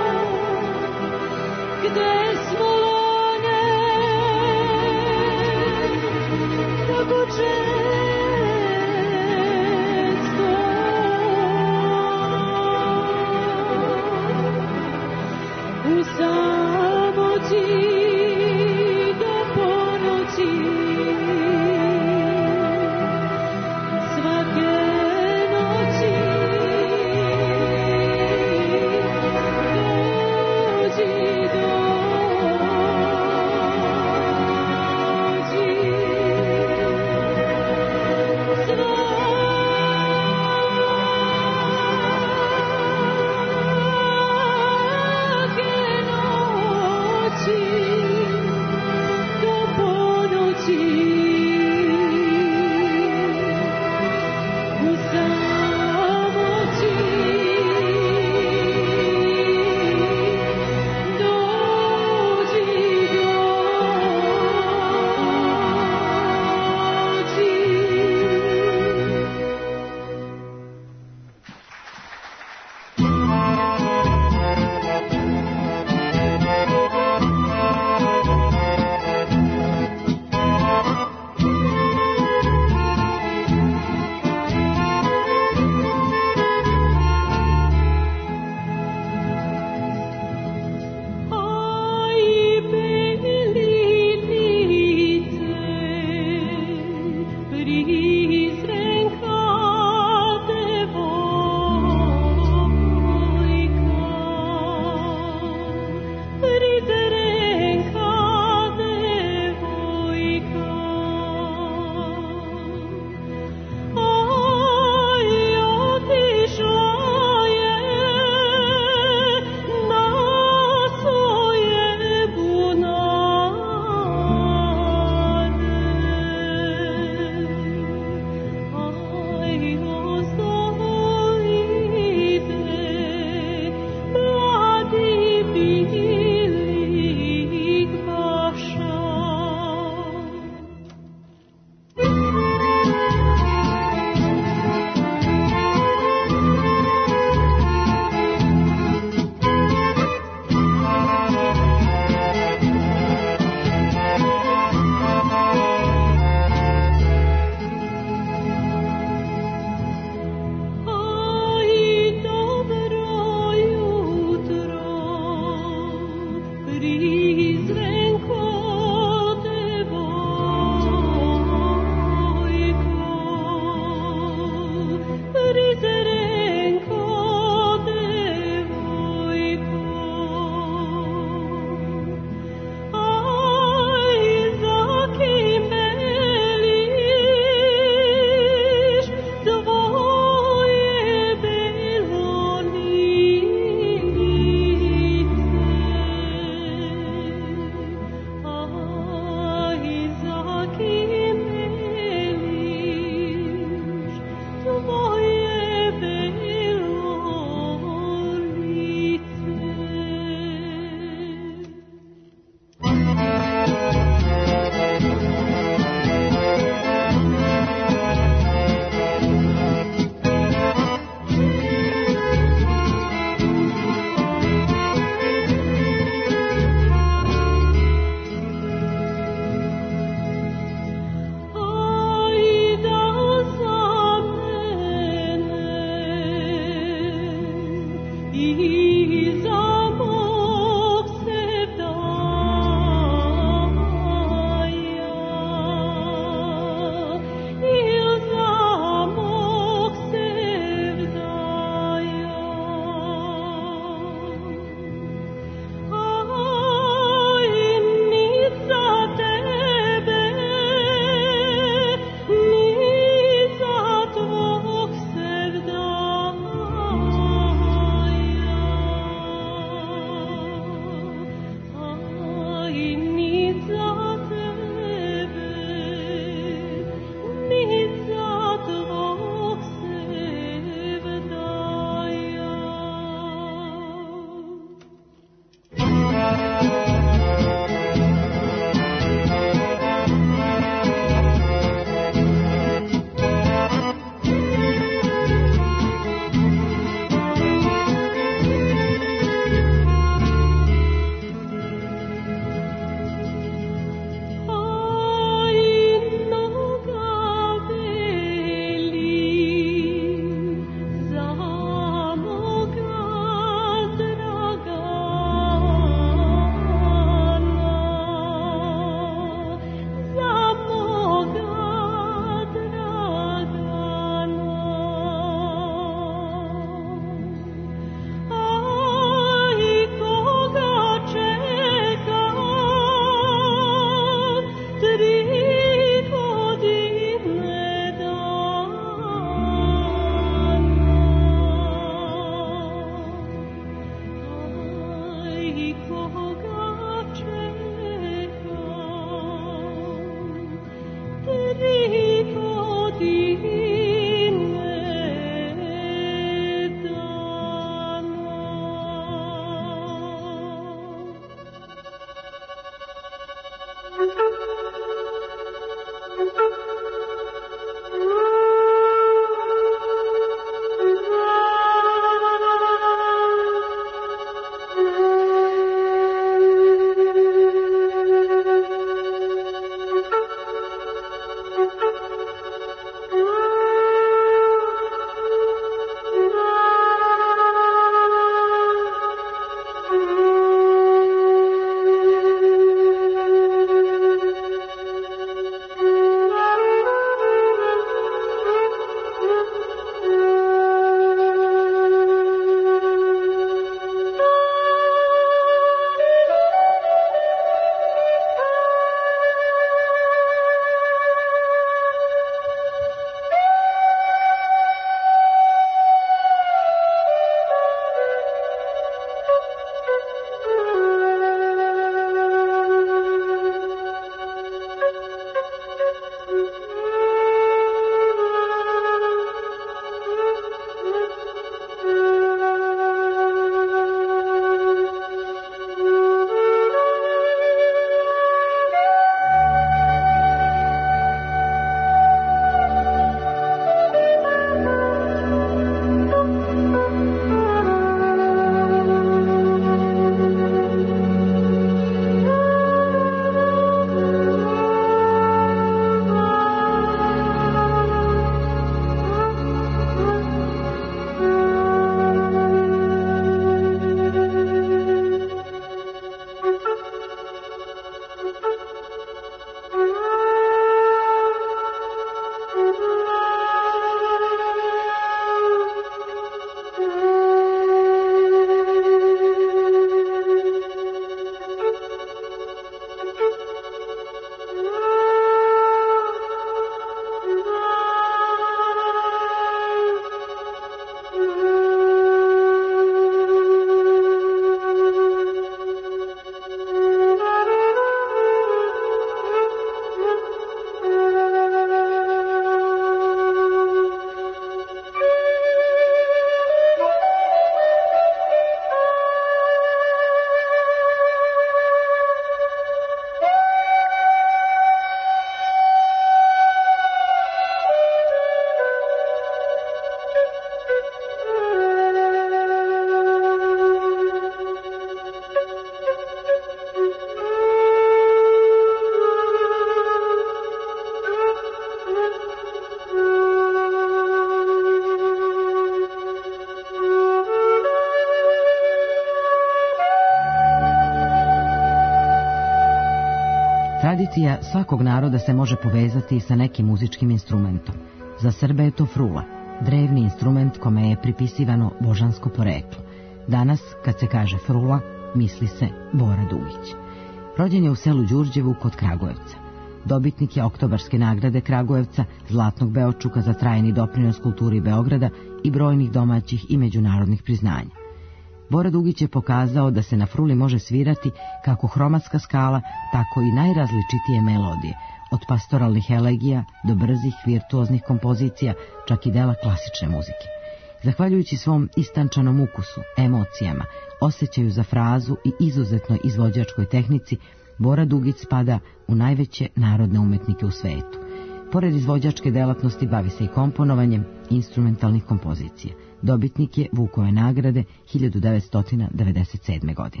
[SPEAKER 4] Kompozicija svakog naroda se može povezati sa nekim muzičkim instrumentom. Za Srbe je to frula, drevni instrument kome je pripisivano božansko poreklo. Danas, kad se kaže frula, misli se Bora Dugić. Rođen je u selu Đurđevu kod Kragujevca. Dobitnik je Oktobarske nagrade Kragujevca, Zlatnog Beočuka za trajni doprinos kulturi Beograda i brojnih domaćih i međunarodnih priznanja. Bora Dugić je pokazao da se na fruli može svirati kako hromatska skala, tako i najrazličitije melodije, od pastoralnih elegija do brzih virtuoznih kompozicija, čak i dela klasične muzike. Zahvaljujući svom istančanom ukusu, emocijama, osjećaju za frazu i izuzetnoj izvođačkoj tehnici, Bora Dugić spada u najveće narodne umetnike u svetu. Pored izvođačke delatnosti bavi se i komponovanjem instrumentalnih kompozicija. Dobitnik je Vukove nagrade hiljadu devetsto devedeset sedme. godine.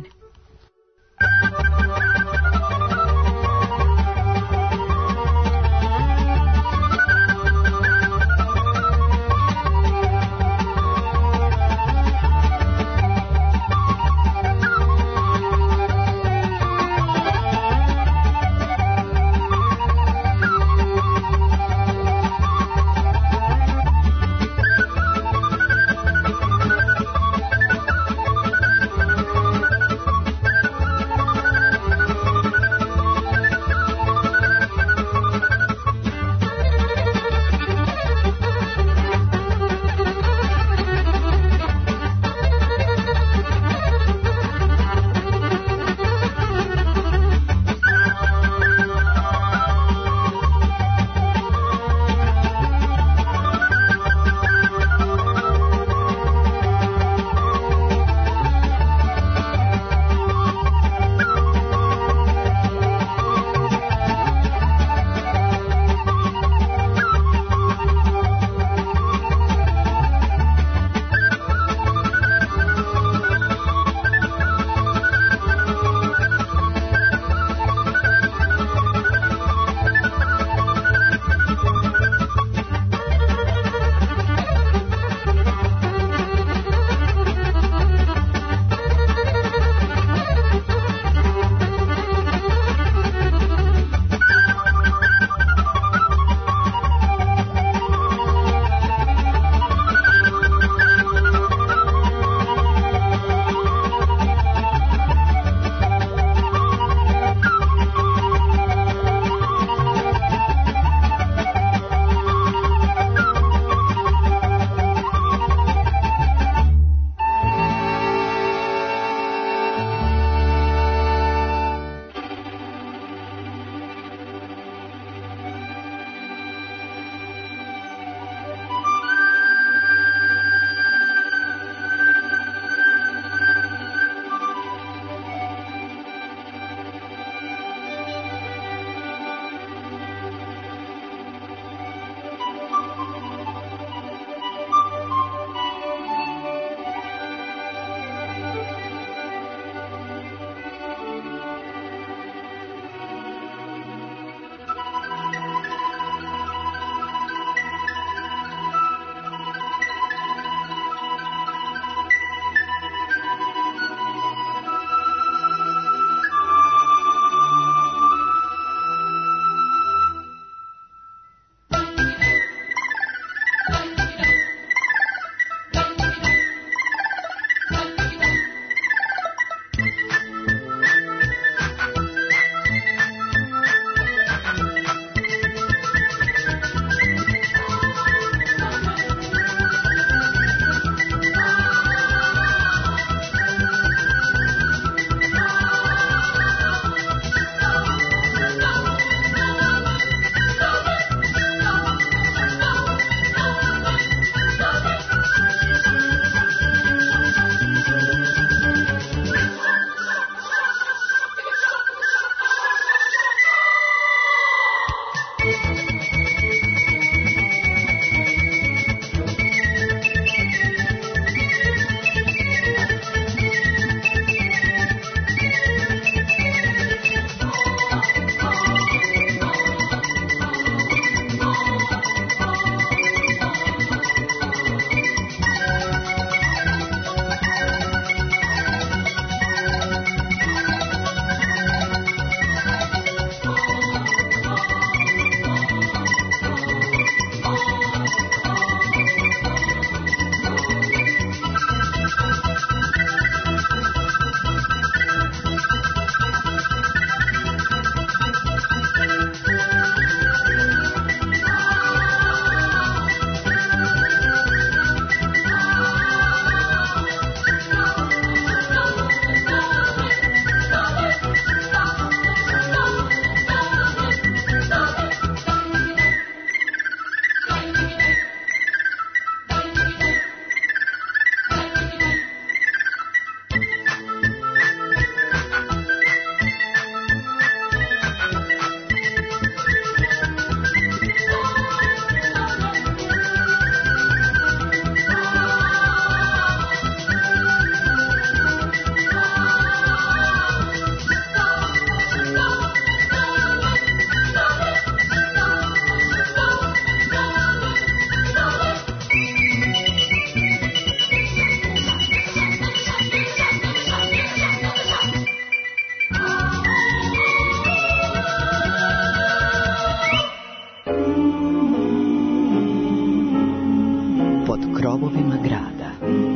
[SPEAKER 2] krovovima grada.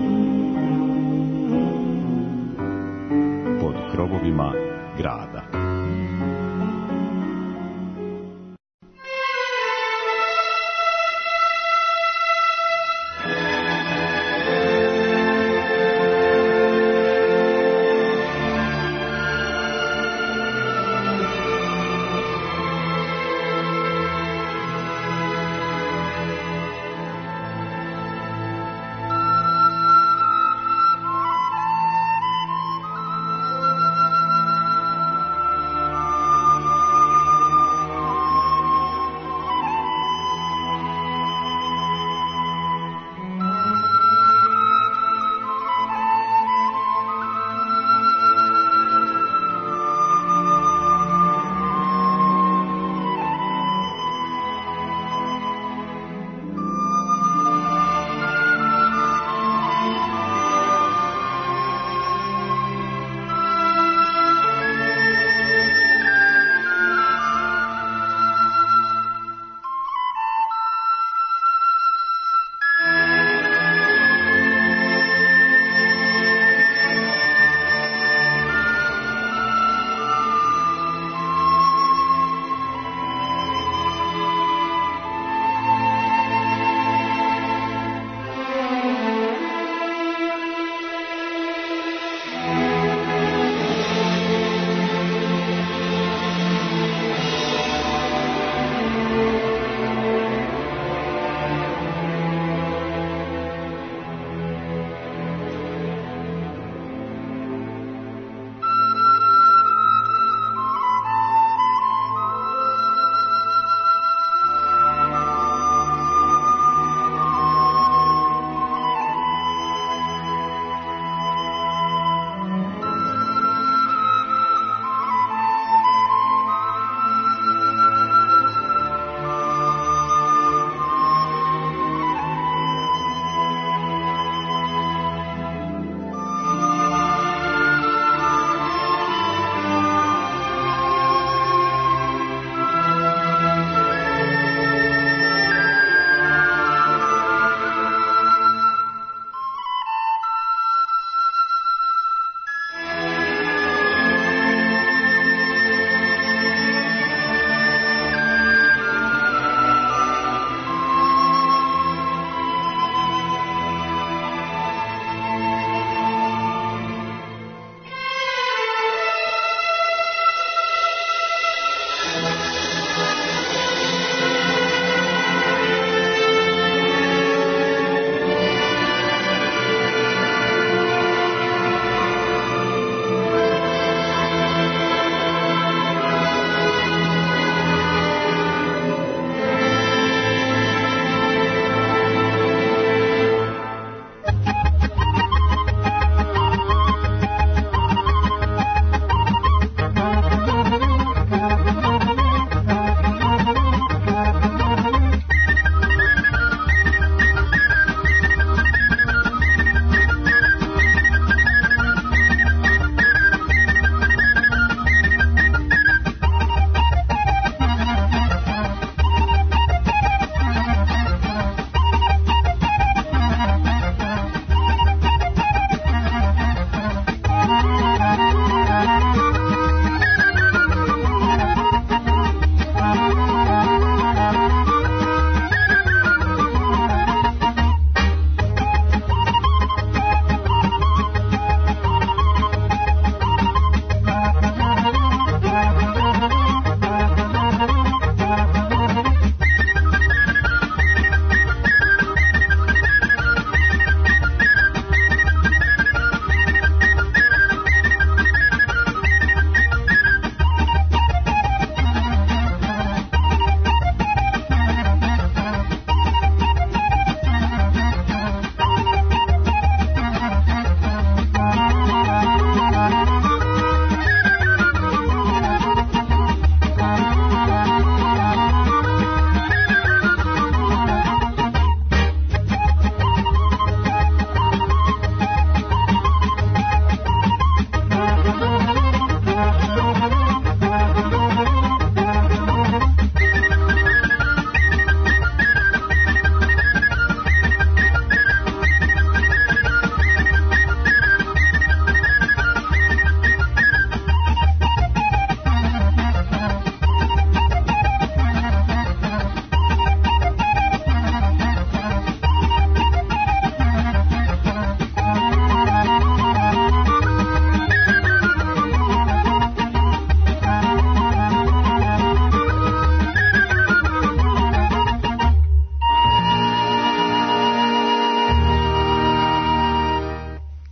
[SPEAKER 3] Pod krovovima grada.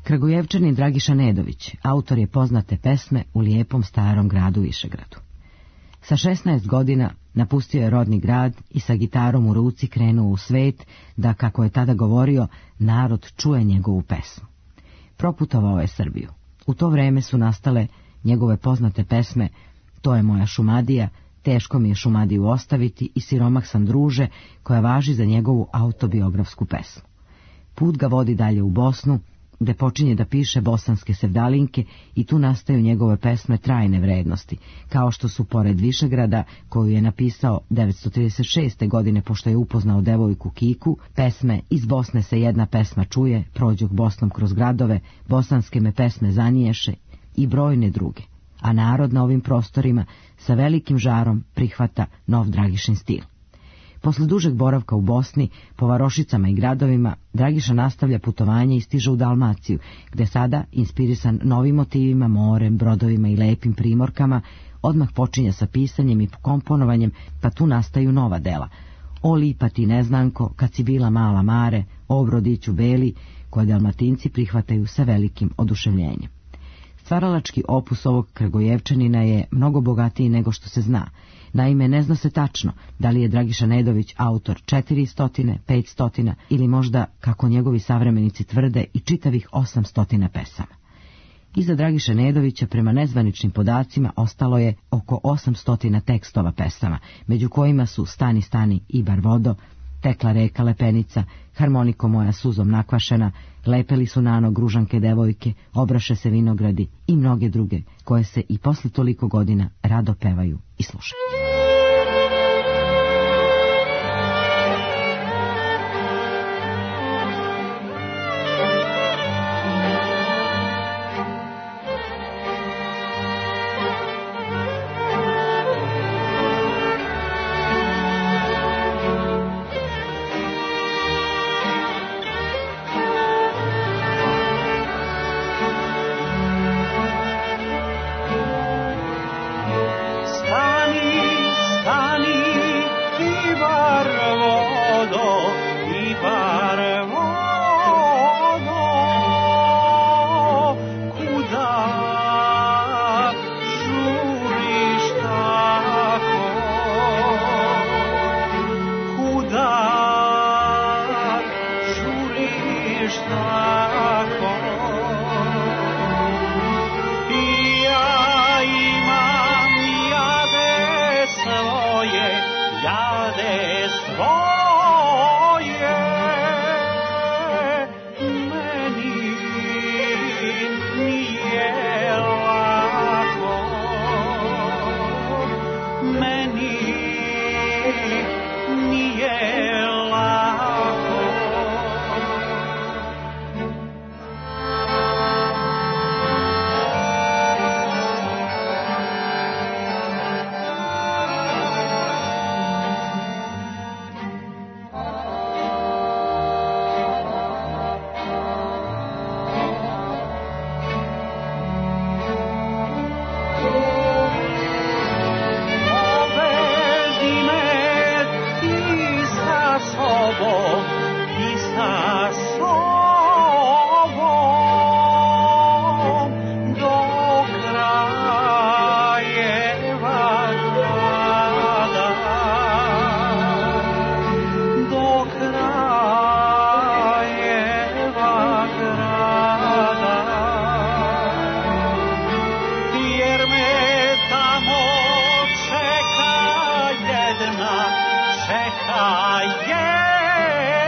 [SPEAKER 4] Kragujevčanin Dragiša Nedović autor je poznate pesme U lijepom starom gradu Višegradu. Sa šesnaest godina napustio je rodni grad i sa gitarom u ruci krenuo u svet da, kako je tada govorio, narod čuje njegovu pesmu. Proputovao je Srbiju. U to vreme su nastale njegove poznate pesme To je moja Šumadija, Teško mi je Šumadiju ostaviti i Siromah sam druže, koja važi za njegovu autobiografsku pesmu. Put ga vodi dalje u Bosnu, gde počinje da piše bosanske sevdalinke i tu nastaju njegove pesme trajne vrednosti, kao što su Pored Višegrada, koju je napisao devetsto trideset šeste. godine pošto je upoznao devojku Kiku, pesme Iz Bosne se jedna pesma čuje, Prođoh Bosnom kroz gradove, Bosanske me pesme zaniješe i brojne druge, a narod na ovim prostorima sa velikim žarom prihvata nov Dragišin stil. Posle dužeg boravka u Bosni, po varošicama i gradovima, Dragiša nastavlja putovanje i stiže u Dalmaciju, gde sada, inspirisan novim motivima, morem, brodovima i lepim primorkama, odmah počinje sa pisanjem i komponovanjem, pa tu nastaju nova dela. O lipa ti neznanko, kad si bila mala mare, o brodiću beli, koje Dalmatinci prihvataju sa velikim oduševljenjem. Stvaralački opus ovog Kragujevčanina je mnogo bogatiji nego što se zna. Naime, ne zna se tačno da li je Dragiša Nedović autor četiristo, petsto ili možda, kako njegovi savremenici tvrde, i čitavih osamsto pesama. Iza Dragiše Nedovića, prema nezvaničnim podacima, ostalo je oko osamsto tekstova pesama, među kojima su Stani, stani, Ibar vodo, Tekla reka Lepenica, Harmoniko moja suzom nakvašena, Lepeli su nano gružanke devojke, Obraše se vinogradi i mnoge druge, koje se i posle toliko godina rado pevaju i slušaju.
[SPEAKER 8] Čeka jedna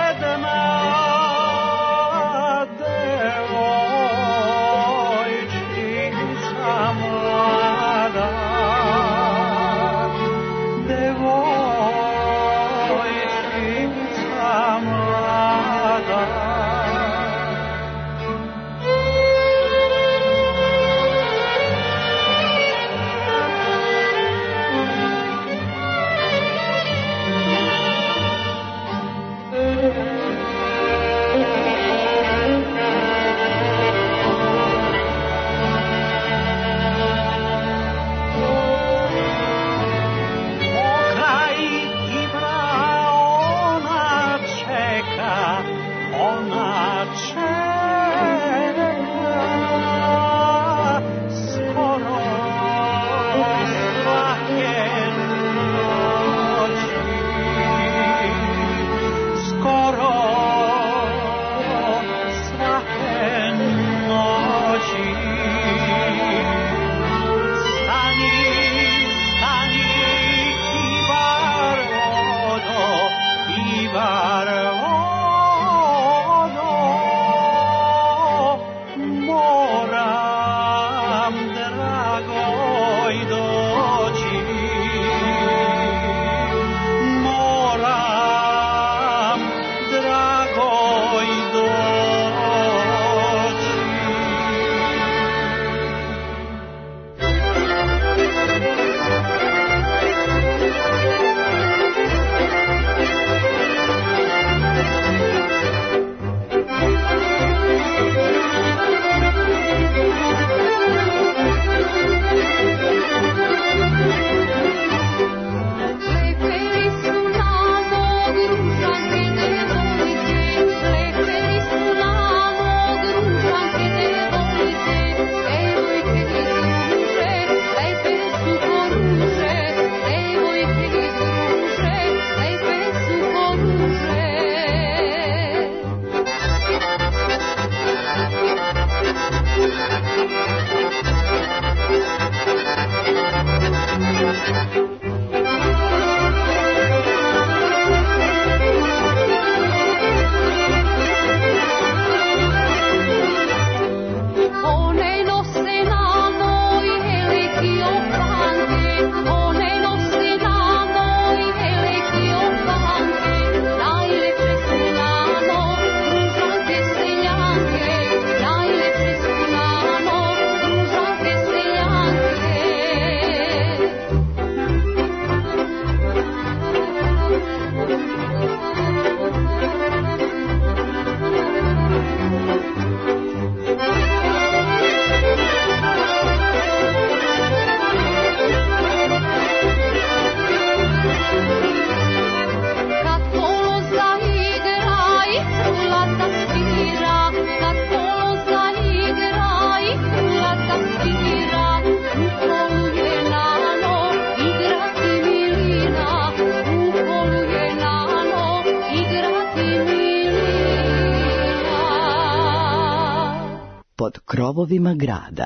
[SPEAKER 2] pod krovovima grada.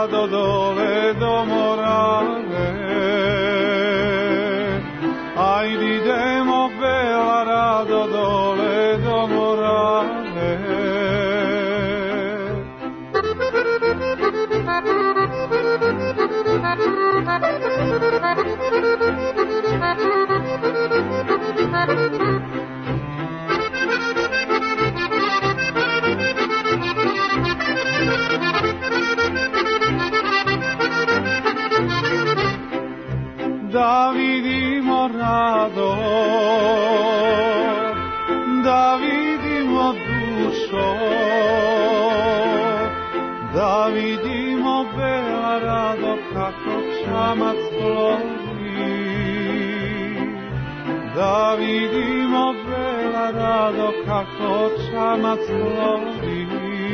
[SPEAKER 8] rado dole do Morave, ajde idemo Bela rado dole do Morave. Da vidimo rado, da vidimo dušo, da vidimo Bela rado kako čamac plovi, da vidimo Bela rado kako čamac plovi.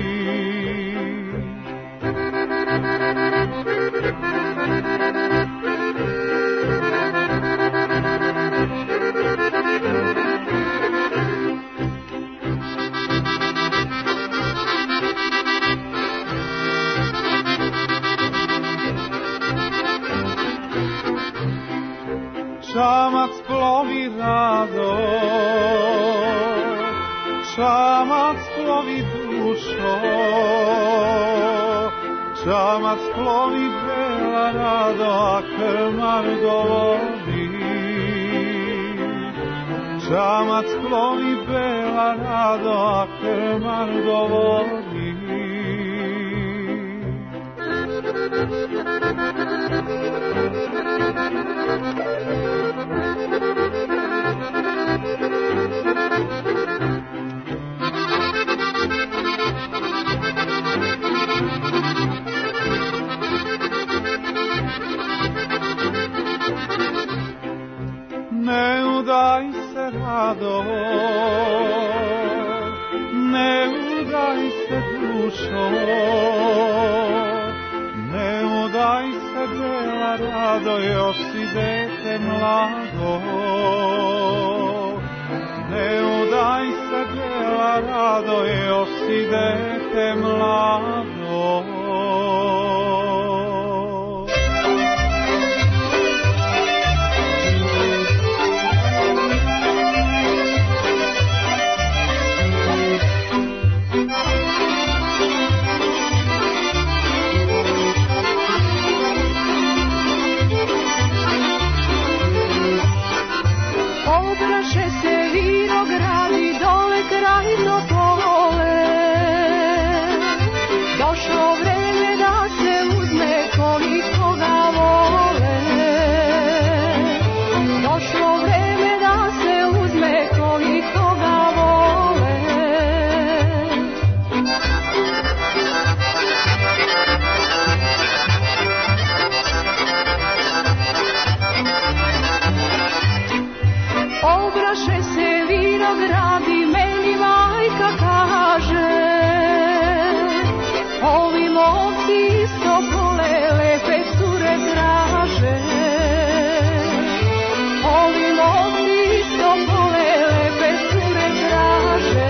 [SPEAKER 8] Čamac plovi rado, čamac plovi dušo, čamac plovi Bela rado, a krmar govori. Čamac plovi Bela rado, a krmar govori. Ne udaj se rado, ne udaj se dušo, ne udaj se Bela rado, još si dete mlado. Ne udaj se Bela rado, još si dete mlado.
[SPEAKER 6] Obraše se vinogradi dole kraj Topole, došlo vreme da se uzme koliko ga vole, došlo vreme da se uzme koliko ga vole. Obraše se vinogradi, meni majka kaže, ovi momci iz Topole lepe cure traže. Ovi momci iz Topole lepe cure traže.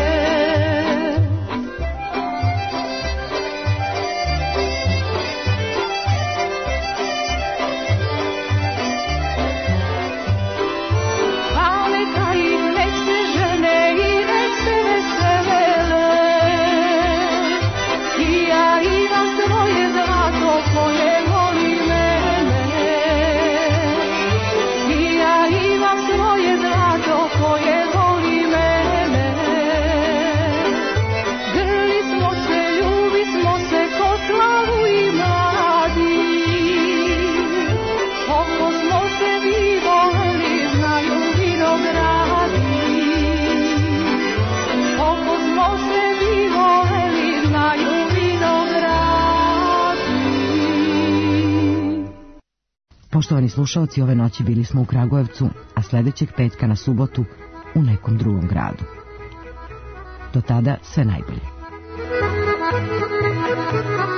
[SPEAKER 4] Poštovani slušalci, ove noći bili smo u Kragujevcu, a sljedećeg petka na subotu u nekom drugom gradu. Do tada sve najbolje.